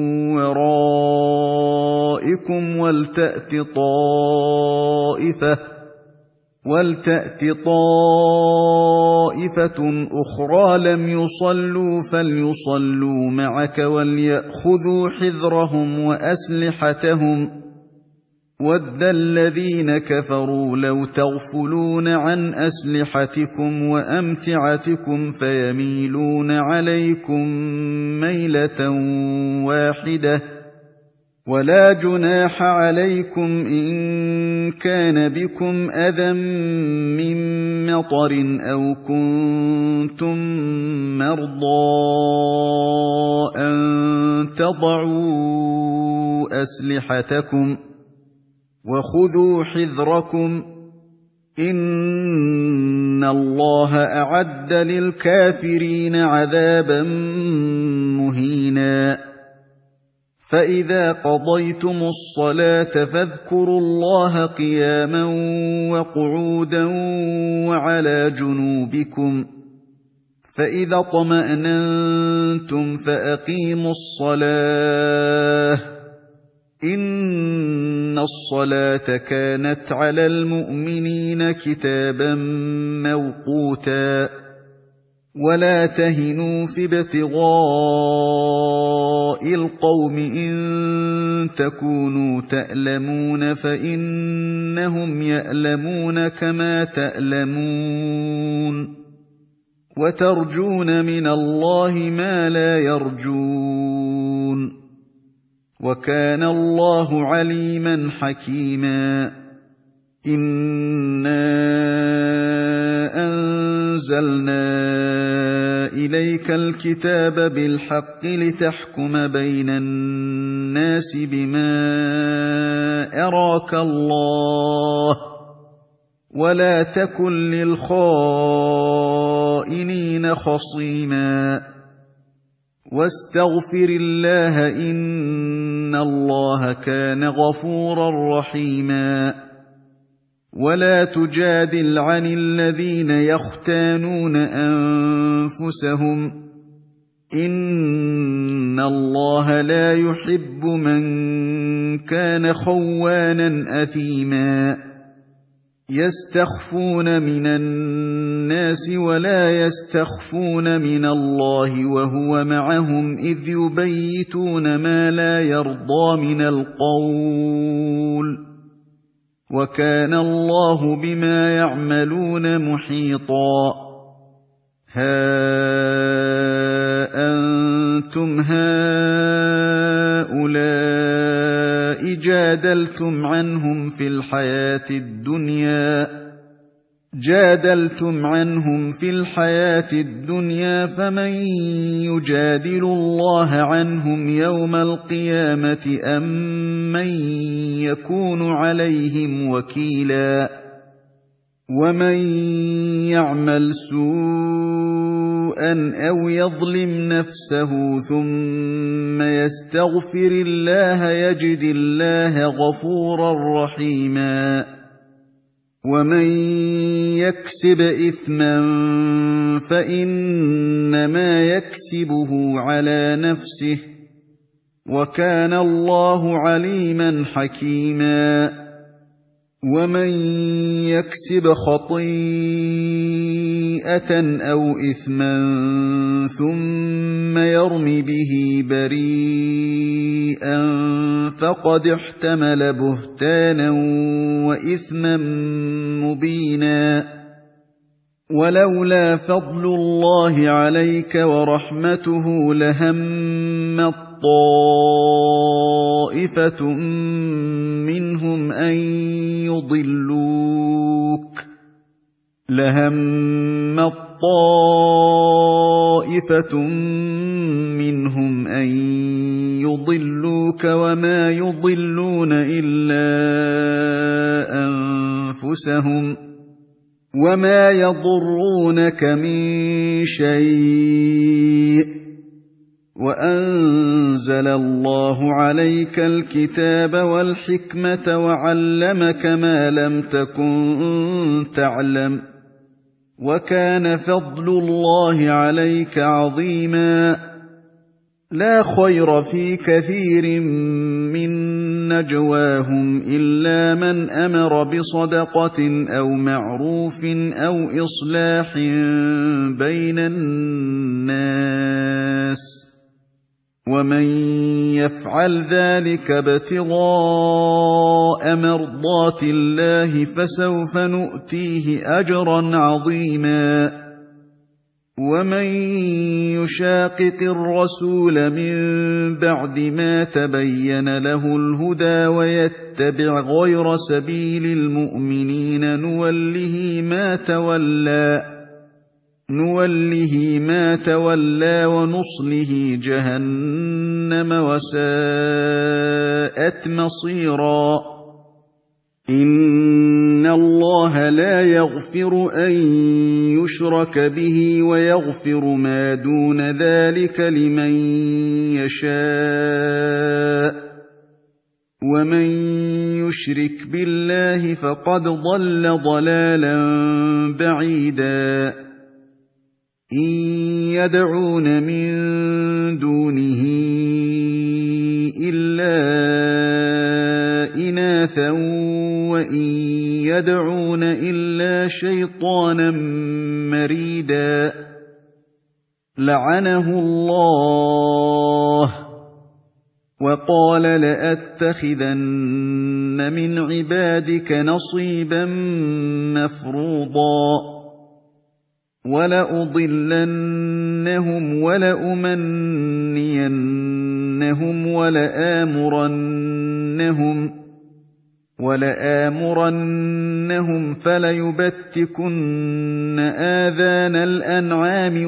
وَرَائِكُمْ وَلْتَأْتِ طَائِفَةٌ وَلْتَأْتِ طَائِفَةٌ أُخْرَىٰ لَمْ يُصَلُّوا فَلْيُصَلُّوا مَعَكَ وَلْيَأْخُذُوا حِذْرَهُمْ وَأَسْلِحَتَهُمْ ۗ وَدَّ الَّذِينَ كَفَرُوا لَوْ تَغْفُلُونَ عَنْ أَسْلِحَتِكُمْ وَأَمْتِعَتِكُمْ فَيَمِيلُونَ عَلَيْكُم مَّيْلَةً وَاحِدَةً ۚ وَلَا جُنَاحَ عَلَيْكُمْ إِن كَانَ بِكُمْ أَذًى مِّن مَّطَرٍ أَوْ كُنتُم مَّرْضَىٰ أَن تَضَعُوا أَسْلِحَتَكُمْ ۖ وَخُذُوا حِذْرَكُمْ ۗ إِنَّ اللَّهَ أَعَدَّ لِلْكَافِرِينَ عَذَابًا مُّهِينًا. فَإِذَا قَضَيْتُمُ الصَّلَاةَ فَاذْكُرُوا اللَّهَ قِيَامًا وَقُعُودًا وَعَلَىٰ جُنُوبِكُمْ ۚ فَإِذَا اطْمَأْنَنتُمْ فَأَقِيمُوا الصَّلَاةَ ۚ إِنَّ الصَّلَاةَ كَانَتْ عَلَى الْمُؤْمِنِينَ كِتَابًا مَّوْقُوتًا. وَلَا تَهِنُوا فِي ابْتِغَاءِ الْقَوْمِ إِن تَكُونُوا تَأْلَمُونَ فَإِنَّهُمْ يَأْلَمُونَ كَمَا تَأْلَمُونَ وَتَرْجُونَ مِنَ اللَّهِ مَا لَا يَرْجُونَ ۗ وَكَانَ اللَّهُ عَلِيمًا حَكِيمًا. إِنَّا أَنزَلْنَا إِلَيْكَ الْكِتَابَ بِالْحَقِّ لِتَحْكُمَ بَيْنَ النَّاسِ بِمَا أَرَاكَ اللَّهُ ۚ وَلَا تَكُن لِّلْخَائِنِينَ خَصِيمًا. وَاسْتَغْفِرِ اللَّهَ ۖ إِنَّ اللَّهَ كَانَ غَفُورًا رَّحِيمًا. وَلَا تُجَادِلْ عَنِ الَّذِينَ يَخْتَانُونَ أَنفُسَهُمْ ۚ إِنَّ اللَّهَ لَا يُحِبُّ مَن كَانَ خَوَّانًا أَثِيمًا. يَسْتَخْفُونَ مِنَ النَّاسِ وَلَا يَسْتَخْفُونَ مِنَ اللَّهِ وَهُوَ مَعَهُمْ إِذْ يُبَيِّتُونَ مَا لَا يَرْضَىٰ مِنَ الْقَوْلِ ۚ وَكَانَ اللَّهُ بِمَا يَعْمَلُونَ مُحِيطًا. هَا أَنتُمْ هَٰؤُلَاءِ جَادَلْتُمْ عَنْهُمْ فِي الْحَيَاةِ الدُّنْيَا جادلتم عنهم في الحياة الدنيا فمن يجادل الله عنهم يوم القيامة أم من يكون عليهم وكيلا ومن يعمل سوءا أو يظلم نفسه ثم يستغفر الله يجد الله غفورا رحيما ومن يكسب إثما فإنما يكسبه على نفسه وكان الله عليما حكيما ومن يكسب خطيئة أو إثما ثم يرم به بريئا فقد احتمل بهتانا وإثما مبينا ولولا فضل الله عليك ورحمته لهمت طائفة منهم أن يضلوك لهمت طائفة منهم أن يضلوك وما يضلون إلا أنفسهم وما يضرونك من شيء وأنزل الله عليك الكتاب والحكمة وعلمك ما لم تكن تعلم وكان فضل الله عليك عظيما لا خير في كثير من نجواهم إلا من أمر بصدقة أو معروف أو إصلاح بين الناس ومن يفعل ذلك ابتغاء مرضات الله فسوف نؤتيه أجرا عظيما ومن يشاقق الرسول من بعد ما تبين له الهدى ويتبع غير سبيل المؤمنين نوله ما تولى نوله ما تولى ونصله جهنم وساءت مصيرا إن الله لا يغفر أن يشرك به ويغفر ما دون ذلك لمن يشاء ومن يشرك بالله فقد ضل ضلالا بعيدا إن يدعون من دونه إلا إناثا وإن يدعون إلا شيطانا مريدا لعنه الله وقال لأتخذن من عبادك نصيبا مفروضا ولأضلنهم ولأمنينهم ولآمرنهم ولآمرنهم فليبتكن آذان الأنعام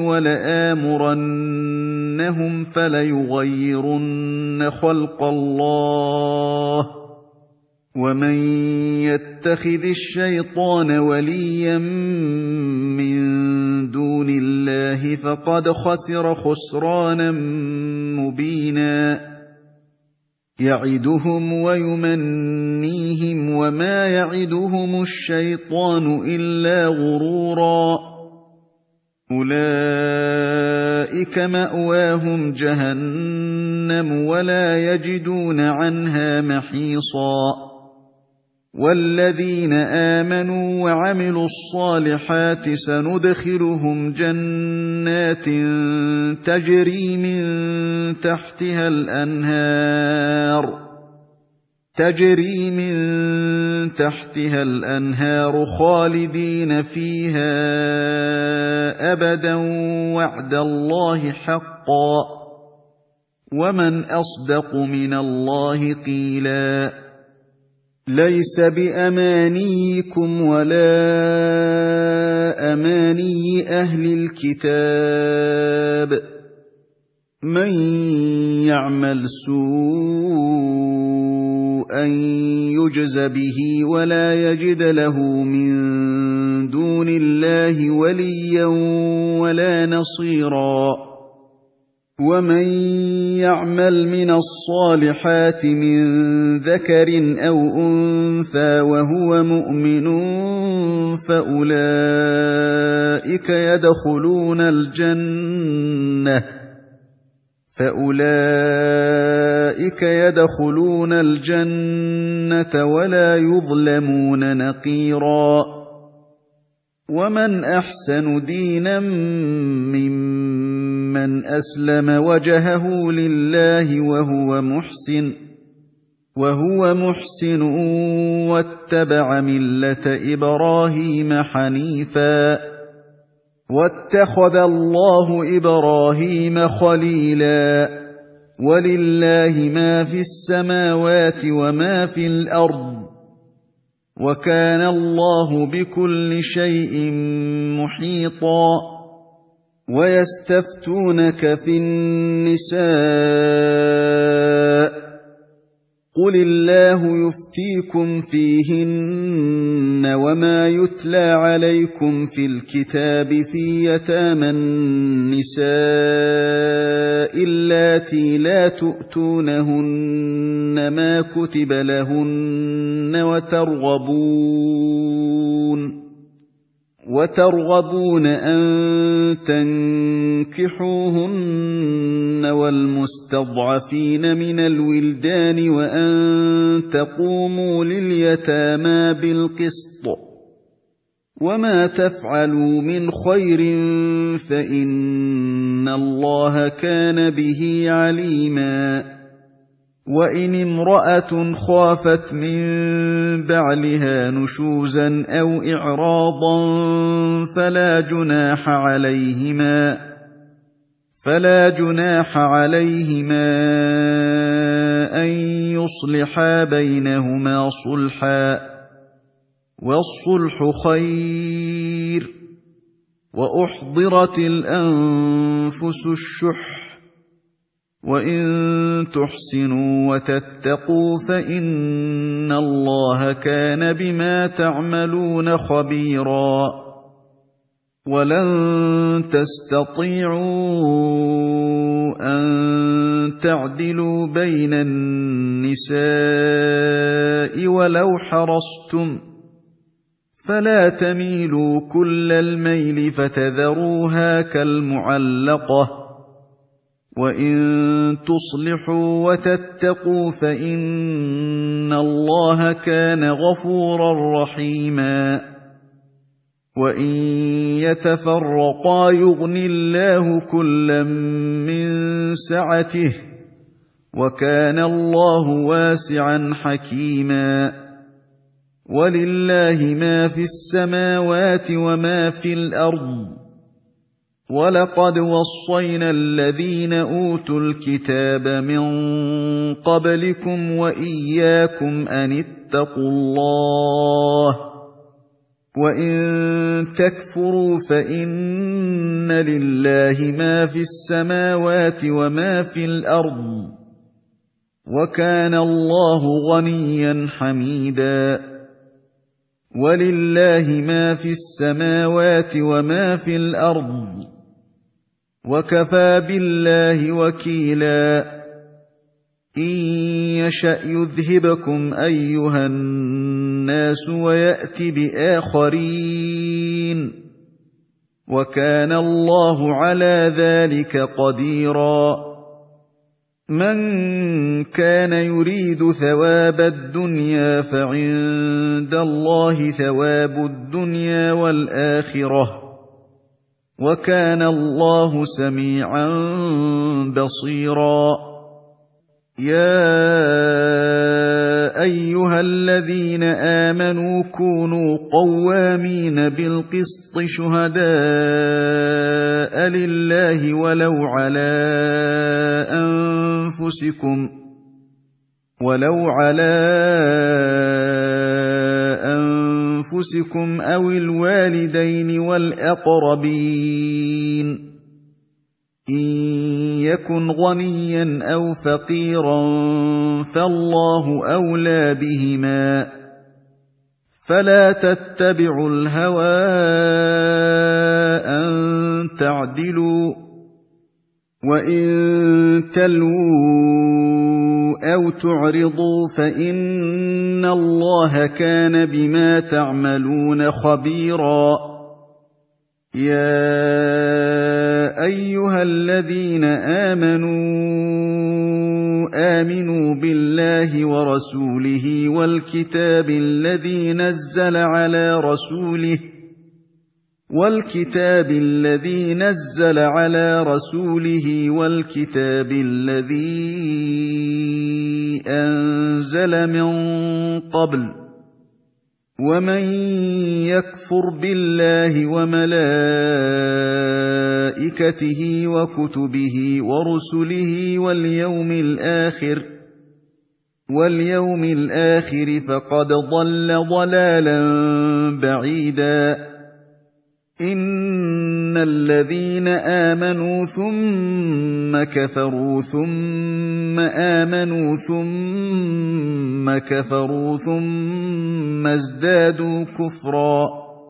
ولآمرنهم فليغيرن خلق الله ومن يتخذ الشيطان وليا من دون الله فقد خسر خسرانا مبينا يعدهم ويمنيهم وما يعدهم الشيطان إلا غرورا أولئك مأواهم جهنم ولا يجدون عنها محيصا والذين آمنوا وعملوا الصالحات سندخلهم جنات تجري من تحتها الأنهار تجري من تحتها الأنهار خالدين فيها أبدا وعد الله حقا ومن أصدق من الله قيلا ليس بأمانيكم ولا أماني أهل الكتاب من يعمل سوءا يجز به ولا يجد له من دون الله وليا ولا نصيرا ومن يعمل من الصالحات من ذكر أو أنثى وهو مؤمن فأولئك يدخلون الجنة فأولئك يدخلون الجنة ولا يظلمون نقيرا ومن أحسن دينا ممن أسلم وجهه لله وهو محسن وهو محسن واتبع ملة إبراهيم حنيفا واتخذ الله إبراهيم خليلا ولله ما في السماوات وما في الأرض وكان الله بكل شيء محيطا ويستفتونك في النساء قُلِ اللَّهُ يُفْتِيكُمْ فِيهِنَّ وَمَا يُتْلَىٰ عَلَيْكُمْ فِي الْكِتَابِ فِي يَتَامَى النِّسَاءِ اللَّاتِي لَا تُؤْتُونَهُنَّ مَا كُتِبَ لَهُنَّ وَتَرْغَبُونَ وترغبون أن تنكحوهن والمستضعفين من الولدان وأن تقوموا لليتامى بالقسط وما تفعلوا من خير فإن الله كان به عليما وإن امرأة خافت من بعلها نشوزا أو إعراضا فلا جناح عليهما فلا جناح عليهما أن يصلحا بينهما صلحا والصلح خير وأحضرت الأنفس الشح وَإِن تُحْسِنُوا وَتَتَّقُوا فَإِنَّ اللَّهَ كَانَ بِمَا تَعْمَلُونَ خَبِيرًا وَلَن تَسْتَطِيعُوا أَن تَعْدِلُوا بَيْنَ النِّسَاءِ وَلَوْ حَرَصْتُمْ فَلَا تَمِيلُوا كُلَّ الْمَيْلِ فَتَذَرُوهَا كَالْمُعَلَّقَةِ وَإِن تُصْلِحُوا وَتَتَّقُوا فَإِنَّ اللَّهَ كَانَ غَفُورًا رَّحِيمًا وَإِن يَتَفَرَّقَا يُغْنِ اللَّهُ كُلًّا مِّن سَعَتِهِ وَكَانَ اللَّهُ وَاسِعًا حَكِيمًا وَلِلَّهِ مَا فِي السَّمَاوَاتِ وَمَا فِي الْأَرْضِ وَلَقَدْ وَصَّيْنَا الَّذِينَ أُوتُوا الْكِتَابَ مِن قَبْلِكُمْ وَإِيَّاكُمْ أَنِ اتَّقُوا اللَّهَ وَإِن تَكْفُرُوا فَإِنَّ لِلَّهِ مَا فِي السَّمَاوَاتِ وَمَا في الْأَرْضِ وَكَانَ اللَّهُ غَنِيًّا حَمِيدًا وَلِلَّهِ مَا فِي السَّمَاوَاتِ وَمَا فِي الْأَرْضِ وَكَفَىٰ بِاللَّهِ وَكِيلًا إِن يَشَأْ يُذْهِبْكُمْ أَيُّهَا النَّاسُ وَيَأْتِ بِآخَرِينَ وَكَانَ اللَّهُ عَلَىٰ ذَٰلِكَ قَدِيرًا مَنْ كَانَ يُرِيدُ ثَوَابَ الدُّنْيَا فَعِندَ اللَّهِ ثَوَابُ الدُّنْيَا وَالْآخِرَةِ وَكَانَ اللَّهُ سَمِيعًا بَصِيرًا يَا أَيُّهَا الَّذِينَ آمَنُوا كُونُوا قَوَّامِينَ بِالْقِسْطِ شُهَدَاءَ لِلَّهِ وَلَوْ عَلَىٰ أَنفُسِكُمْ وَلَوْ عَلَىٰ أَنفُسِكُمْ أَوِ الْوَالِدَيْنِ وَالْأَقْرَبِينَ إِن يَكُنْ غَنِيًّا أَوْ فَقِيرًا فَاللَّهُ أَوْلَىٰ بِهِمَا فَلَا تَتَّبِعُوا الْهَوَىٰ أَن تَعْدِلُوا وَإِن تَلْوُوا أَوْ تُعْرِضُوا فَإِنَّ اللَّهَ كَانَ بِمَا تَعْمَلُونَ خَبِيرًا يَا أَيُّهَا الَّذِينَ آمَنُوا آمِنُوا بِاللَّهِ وَرَسُولِهِ وَالْكِتَابِ الَّذِي نَزَّلَ عَلَىٰ رَسُولِهِ وَالْكِتَابِ الَّذِي نَزَّلَ عَلَىٰ رَسُولِهِ وَالْكِتَابِ الَّذِي أَنزَلَ مِن قَبْلُ وَمَن يَكْفُرْ بِاللَّهِ وَمَلَائِكَتِهِ وَكُتُبِهِ وَرُسُلِهِ وَالْيَوْمِ الْآخِرِ وَالْيَوْمِ الْآخِرِ فَقَدْ ضَلَّ ضَلَالًا بَعِيدًا إِنَّ الَّذِينَ آمَنُوا ثُمَّ كَفَرُوا ثُمَّ آمَنُوا ثُمَّ كَفَرُوا ثُمَّ ازْدَادُوا كُفْرًا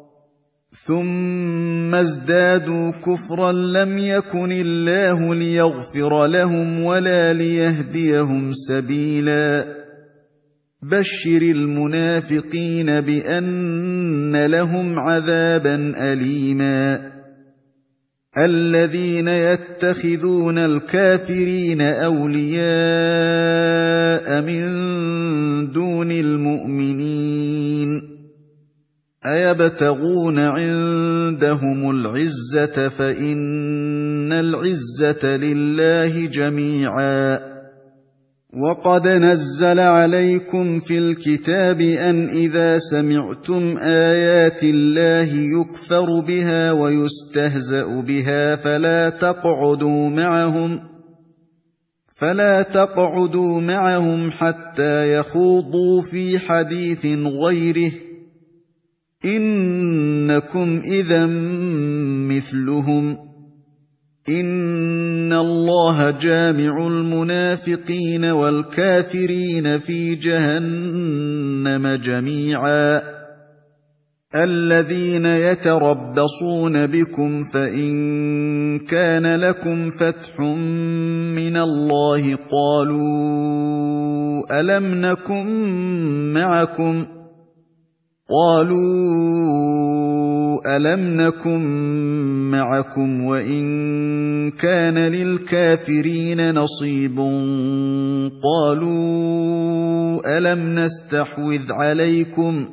ثُمَّ ازْدَادُوا كُفْرًا لَّمْ يَكُنِ اللَّهُ لِيَغْفِرَ لَهُمْ وَلَا لِيَهْدِيَهُمْ سَبِيلًا بَشِّرِ الْمُنَافِقِينَ بِأَنَّ لَهُمْ عَذَابًا أَلِيمًا الَّذِينَ يَتَّخِذُونَ الْكَافِرِينَ أَوْلِيَاءَ مِن دُونِ الْمُؤْمِنِينَ أَيَبْتَغُونَ عِندَهُمُ الْعِزَّةَ فَإِنَّ الْعِزَّةَ لِلَّهِ جَمِيعًا وَقَدْ نَزَّلَ عَلَيْكُمْ فِي الْكِتَابِ أَنْ إِذَا سَمِعْتُمْ آيَاتِ اللَّهِ يُكْفَرُ بِهَا وَيُسْتَهْزَأُ بِهَا فَلَا تَقْعُدُوا مَعَهُمْ فَلَا تَقْعُدُوا مَعَهُمْ حَتَّى يَخُوضُوا فِي حَدِيثٍ غَيْرِهِ إِنَّكُمْ إِذًا مِثْلُهُمْ إِنَّ اللَّهَ جَامِعُ الْمُنَافِقِينَ وَالْكَافِرِينَ فِي جَهَنَّمَ جَمِيعًا الَّذِينَ يَتَرَبَّصُونَ بِكُمْ فَإِن كَانَ لَكُمْ فَتْحٌ مِّنَ اللَّهِ قَالُوا أَلَمْ نَكُن مَّعَكُمْ قَالُوا أَلَمْ نَكُن مَّعَكُمْ وَإِن كَانَ لِلْكَافِرِينَ نَصِيبٌ قَالُوا أَلَمْ نَسْتَحْوِذْ عَلَيْكُمْ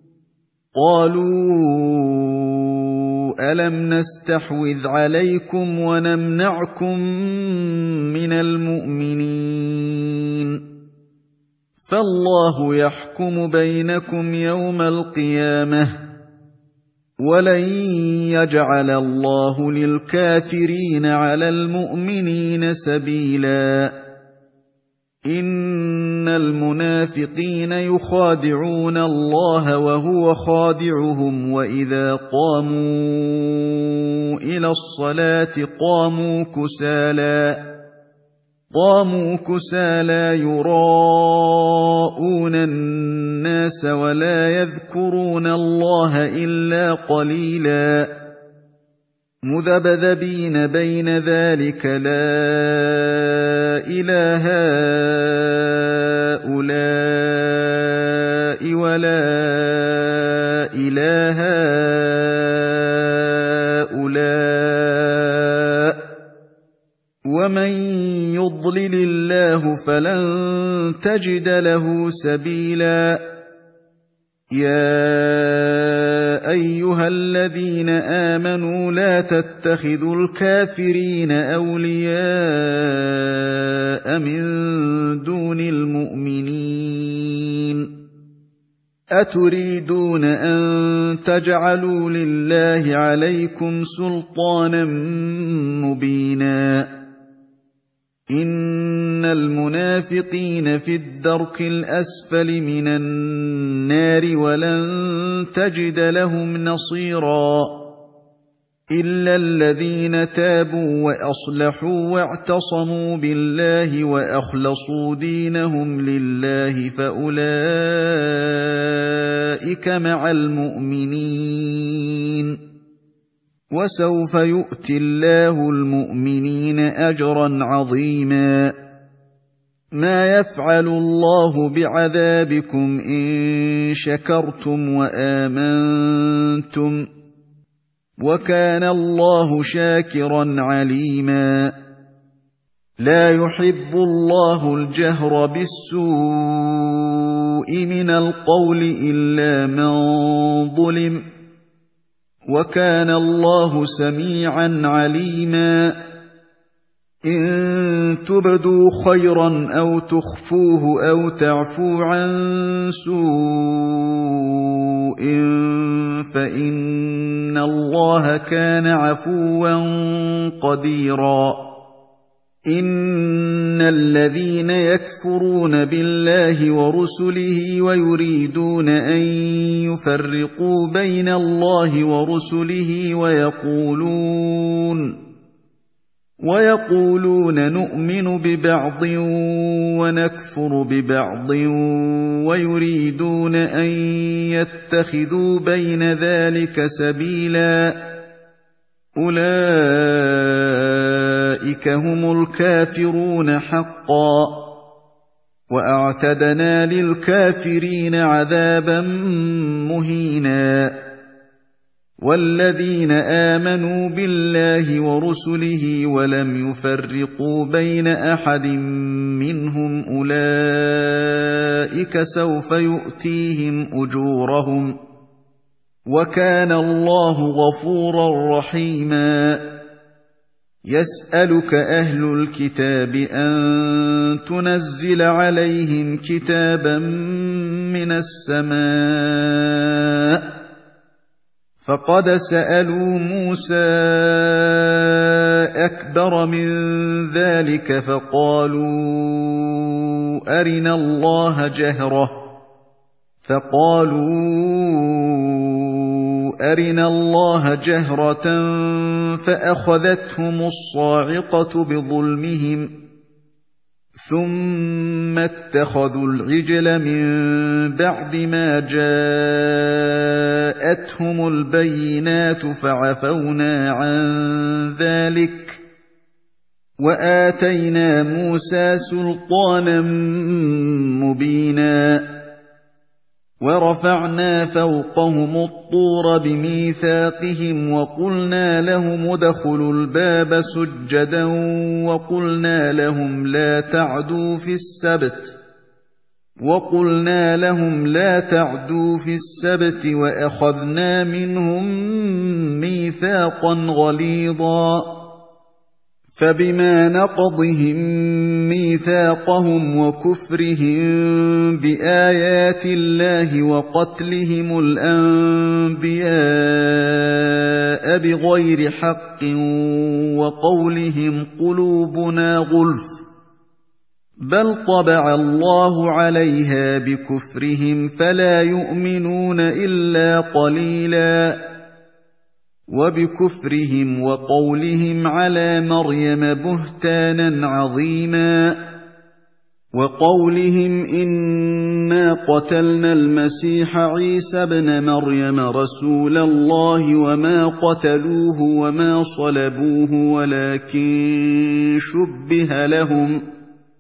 قَالُوا أَلَمْ نَسْتَحْوِذْ عَلَيْكُمْ وَنَمْنَعْكُم مِّنَ الْمُؤْمِنِينَ فَاللَّهُ يَحْكُمُ بَيْنَكُمْ يَوْمَ الْقِيَامَةِ وَلَن يَجْعَلَ اللَّهُ لِلْكَافِرِينَ عَلَى الْمُؤْمِنِينَ سَبِيلًا إِنَّ الْمُنَافِقِينَ يُخَادِعُونَ اللَّهَ وَهُوَ خَادِعُهُمْ وَإِذَا قَامُوا إِلَى الصَّلَاةِ قَامُوا كُسَالَىٰ قاموا كسالى يراءون الناس ولا يذكرون الله إلا قليلا مذبذبين بين ذلك لا إله هؤلاء ولا إله هؤلاء ومن يضلل الله فلن تجد له سبيلا يا أيها الذين آمنوا لا تتخذوا الكافرين أولياء من دون المؤمنين أتريدون أن تجعلوا لله عليكم سلطانا مبينا إن المنافقين في الدرك الأسفل من النار ولن تجد لهم نصيرا إلا الذين تابوا وأصلحوا واعتصموا بالله وأخلصوا دينهم لله فأولئك مع المؤمنين وسوف يؤتي الله المؤمنين أجرا عظيما ما يفعل الله بعذابكم إن شكرتم وآمنتم وكان الله شاكرا عليما لا يحب الله الجهر بالسوء من القول إلا من ظلم وكان الله سميعا عليما إن تبدوا خيرا أو تخفوه أو تعفوا عن سوء فإن الله كان عفوا قديرا إِنَّ الَّذِينَ يَكْفُرُونَ بِاللَّهِ وَرُسُلِهِ وَيُرِيدُونَ أَن يُفَرِّقُوا بَيْنَ اللَّهِ وَرُسُلِهِ وَيَقُولُونَ وَيَقُولُونَ نُؤْمِنُ بِبَعْضٍ وَنَكْفُرُ بِبَعْضٍ وَيُرِيدُونَ أَن يَتَّخِذُوا بَيْنَ ذَلِكَ سَبِيلًا أُولَئِكَ هُمُ الْكَافِرُونَ حَقًّا ۚ وَأَعْتَدْنَا لِلْكَافِرِينَ عَذَابًا مُّهِينًا. وَالَّذِينَ آمَنُوا بِاللَّهِ وَرُسُلِهِ وَلَمْ يُفَرِّقُوا بَيْنَ أَحَدٍ مِّنْهُمْ أُولَئِكَ سَوْفَ يُؤْتِيهِمْ أُجُورَهُمْ ۗ وَكَانَ اللَّهُ غَفُورًا رَّحِيمًا. يَسْأَلُكَ أَهْلُ الْكِتَابِ أَن تُنَزِّلَ عَلَيْهِمْ كِتَابًا مِّنَ السَّمَاءِ ۚ فَقَدْ سَأَلُوا مُوسَىٰ أَكْبَرَ مِن ذَٰلِكَ فَقَالُوا أَرِنَا اللَّهَ جَهْرَةً فَقَالُوا أَرِنَا اللَّهَ جَهْرَةً فَأَخَذَتْهُمُ الصَّاعِقَةُ بِظُلْمِهِمْ ثُمَّ اتَّخَذُوا الْعِجْلَ مِن بَعْدِ مَا جَاءَتْهُمُ الْبَيِّنَاتُ فَعَفَوْنَا عَن ذَلِكَ وَآتَيْنَا مُوسَىٰ سُلْطَانًا مُّبِينًا. وَرَفَعْنَا فَوْقَهُمُ الطُّورَ بِمِيثَاقِهِمْ وَقُلْنَا لَهُمُ ادْخُلُوا الْبَابَ سُجَّدًا وَقُلْنَا لَهُمْ لَا تَعْدُوا فِي السَّبْتِ وَقُلْنَا لَهُمْ لَا تَعْدُوا فِي السَّبْتِ وَأَخَذْنَا مِنْهُم مِّيثَاقًا غَلِيظًا. فَبِمَا نَقْضِهِم مِّيثَاقَهُمْ وَكُفْرِهِم بِآيَاتِ اللَّهِ وَقَتْلِهِمُ الْأَنبِيَاءَ بِغَيْرِ حَقٍّ وَقَوْلِهِمْ قُلُوبُنَا غُلْفٌ بَلْ طَبَعَ اللَّهُ عَلَيْهَا بِكُفْرِهِمْ فَلَا يُؤْمِنُونَ إِلَّا قَلِيلًا. وَبِكُفْرِهِمْ وَقَوْلِهِمْ عَلَىٰ مَرْيَمَ بُهْتَانًا عَظِيمًا وَقَوْلِهِمْ إِنَّا قَتَلْنَا الْمَسِيحَ عِيسَى ابْنَ مَرْيَمَ رَسُولَ اللَّهِ وَمَا قَتَلُوهُ وَمَا صَلَبُوهُ وَلَٰكِن شُبِّهَ لَهُمْ ۚ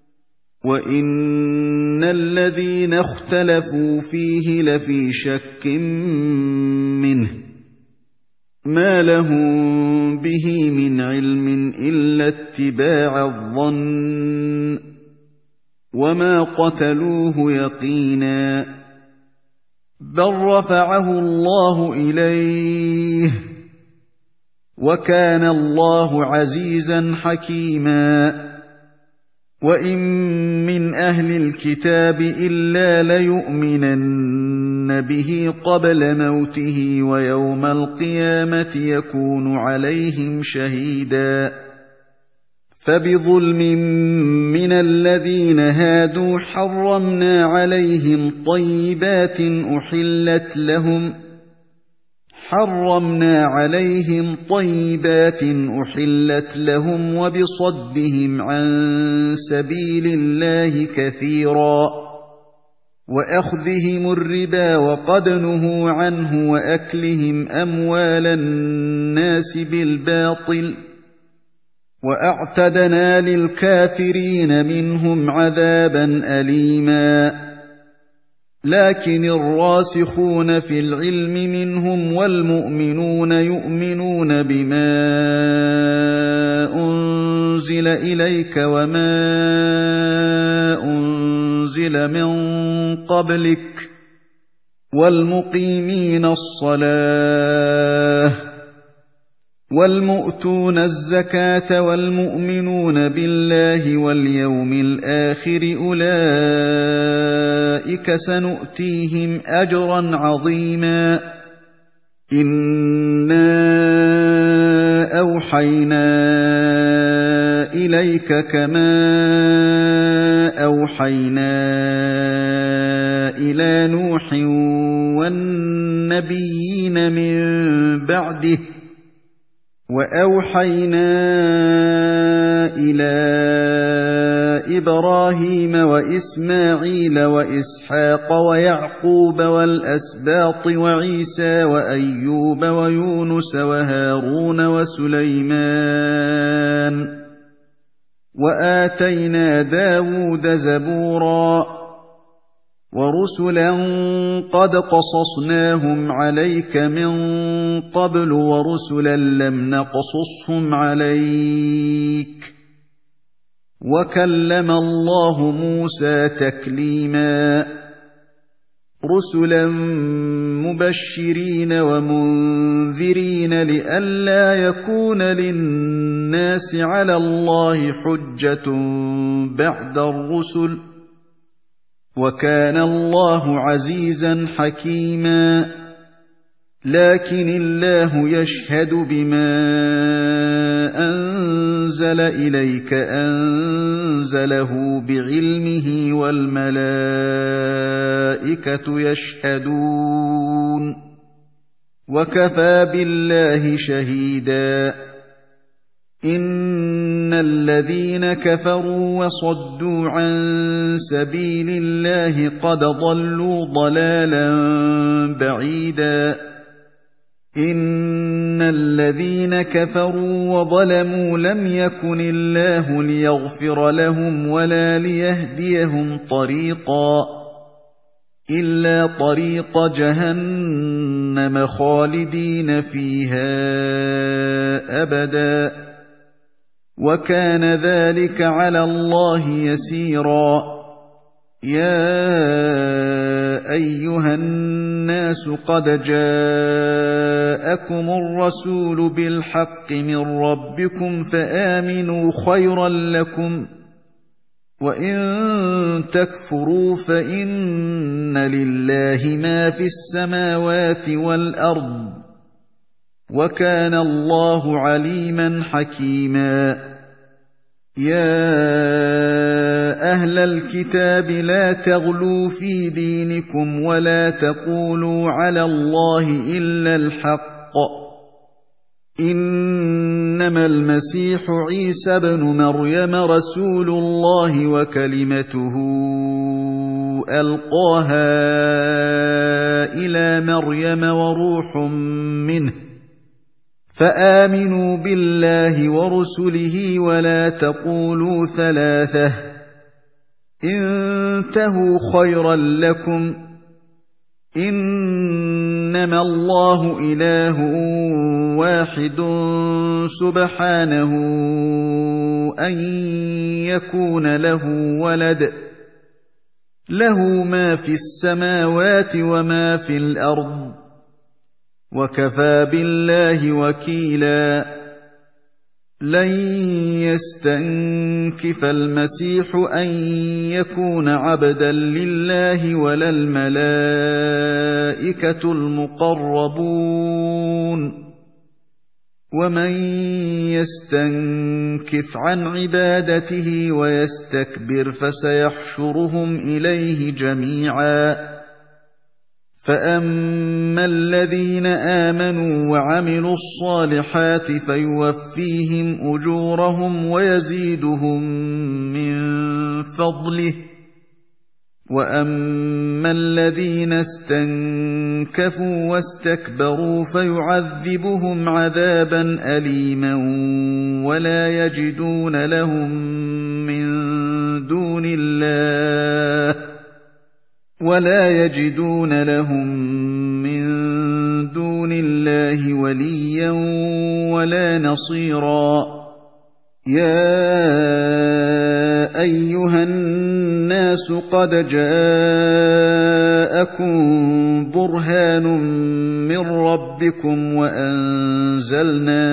وَإِنَّ الَّذِينَ اخْتَلَفُوا فِيهِ لَفِي شَكٍّ مِّنْهُ ۚ مَا لَهُم بِهِ مِنْ عِلْمٍ إِلَّا اتِّبَاعَ الظَّنِّ ۚ وَمَا قَتَلُوهُ يَقِينًا. بَل رَّفَعَهُ اللَّهُ إِلَيْهِ ۚ وَكَانَ اللَّهُ عَزِيزًا حَكِيمًا. وَإِن مِّنْ أَهْلِ الْكِتَابِ إِلَّا لَيُؤْمِنَنَّ بِهِ قَبْلَ مَوْتِهِ وَيَوْمَ الْقِيَامَةِ يَكُونُ عَلَيْهِمْ شَهِيدًا. فَبِظُلْمٍ مِّنَ الَّذِينَ هَادُوا حَرَّمْنَا عَلَيْهِمْ طَيِّبَاتٍ أُحِلَّتْ لَهُمْ حَرَّمْنَا عَلَيْهِمْ طَيِّبَاتٍ أُحِلَّتْ لَهُمْ وَبِصَدِّهِمْ عَن سَبِيلِ اللَّهِ كَثِيرًا وَأَخْذِهِمُ الرِّبَا وَقَدْ نُهُوا عَنْهُ وَأَكْلِهِمْ أَمْوَالَ النَّاسِ بِالْبَاطِلِ ۚ وَأَعْتَدْنَا لِلْكَافِرِينَ مِنْهُمْ عَذَابًا أَلِيمًا. لَّكِنِ الرَّاسِخُونَ فِي الْعِلْمِ مِنْهُمْ وَالْمُؤْمِنُونَ يُؤْمِنُونَ بِمَا أُنزِلَ إِلَيْكَ وَمَا أُنزِلَ مِن قَبْلِكَ وَالْمُقِيمِينَ الصَّلَاةَ وَالْمُؤْتُونَ الزَّكَاةَ وَالْمُؤْمِنُونَ بِاللَّهِ وَالْيَوْمِ الْآخِرِ أُولَٰئِكَ سَنُؤْتِيهِمْ أَجْرًا عَظِيمًا. إِنَّا أَوْحَيْنَا إليك كما أوحينا إلى نوح والنبيين من بعده وأوحينا إلى إبراهيم وإسماعيل وإسحاق ويعقوب والأسباط وعيسى وأيوب ويونس وهارون وسليمان وآتينا داود زبورا ورسلا قد قصصناهم عليك من قبل ورسلا لم نقصصهم عليك وكلم الله موسى تكليما رسلا مبشرين ومنذرين لئلا يكون للناس على الله حجة بعد الرسل وكان الله عزيزا حكيما لكن الله يشهد بما أنزل إليك أنزله بعلمه والملائكة يشهدون وكفى بالله شهيدا إن الذين كفروا وصدوا عن سبيل الله قد ضلوا ضلالا بعيدا إن الذين كفروا وظلموا لم يكن الله ليغفر لهم ولا ليهديهم طريقا إلا طريق جهنم خالدين فيها أبدا وكان ذلك على الله يسيرا يا أيها الناس قد جاءكم الرسول بالحق من ربكم فآمنوا خيرا لكم وإن تكفروا فإن لله ما في السماوات والأرض وكان الله عليما حكيما يا أهل الكتاب لا تغلوا في دينكم ولا تقولوا على الله إلا الحق إنما المسيح عيسى ابن مريم رسول الله وكلمته ألقاها إلى مريم وروح منه فآمنوا بالله ورسله ولا تقولوا ثلاثة انتهوا خيرا لكم إنما الله إله واحد سبحانه أن يكون له ولد له ما في السماوات وما في الأرض وكفى بالله وكيلا لن يستنكف المسيح أن يكون عبدا لله ولا الملائكة المقربون ومن يستنكف عن عبادته ويستكبر فسيحشرهم إليه جميعا فأما الذين آمنوا وعملوا الصالحات فيوفيهم أجورهم ويزيدهم من فضله وأما الذين استنكفوا واستكبروا فيعذبهم عذابا أليما ولا يجدون لهم من دون الله ولا يجدون لهم من دون الله وليا ولا نصيرا يا أيها الناس قد جاءكم برهان من ربكم وأنزلنا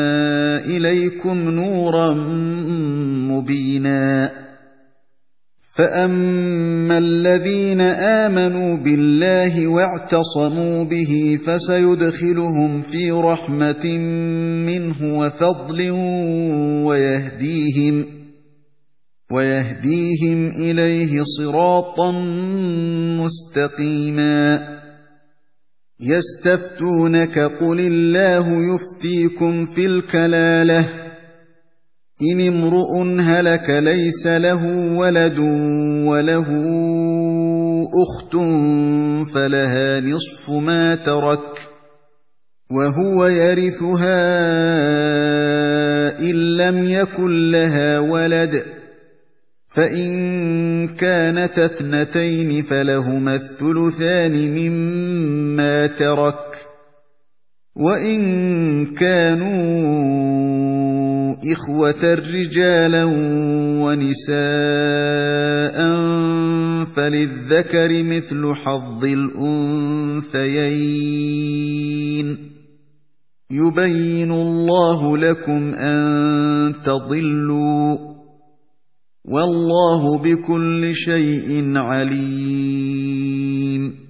إليكم نورا مبينا فَأَمَّا الَّذِينَ آمَنُوا بِاللَّهِ وَاعْتَصَمُوا بِهِ فَسَيُدْخِلُهُمْ فِي رَحْمَةٍ مِّنْهُ وَفَضْلٍ وَيَهْدِيهِمْ وَيَهْدِيهِمْ إِلَيْهِ صِرَاطًا مُّسْتَقِيمًا يَسْتَفْتُونَكَ قُلِ اللَّهُ يُفْتِيكُمْ فِي الْكَلَالَةِ إِنِ امْرُؤٌ هَلَكَ لَيْسَ لَهُ وَلَدٌ وَلَهُ أُخْتٌ فَلَهَا نِصْفُ مَا تَرَكَ وَهُوَ يَرِثُهَا إِن لَّمْ يَكُن لَّهَا وَلَدٌ فَإِن كَانَتَا اثْنَتَيْنِ فَلَهُمَا الثُّلُثَانِ مِمَّا تَرَكَ وَإِن كَانُوا إِخْوَةً رِّجَالًا وَنِسَاءً فَلِلذَّكَرِ مِثْلُ حَظِّ الْأُنثَيَيْنِ يُبَيِّنُ اللَّهُ لَكُمْ أَن تَضِلُّوا وَاللَّهُ بِكُلِّ شَيْءٍ عَلِيمٌ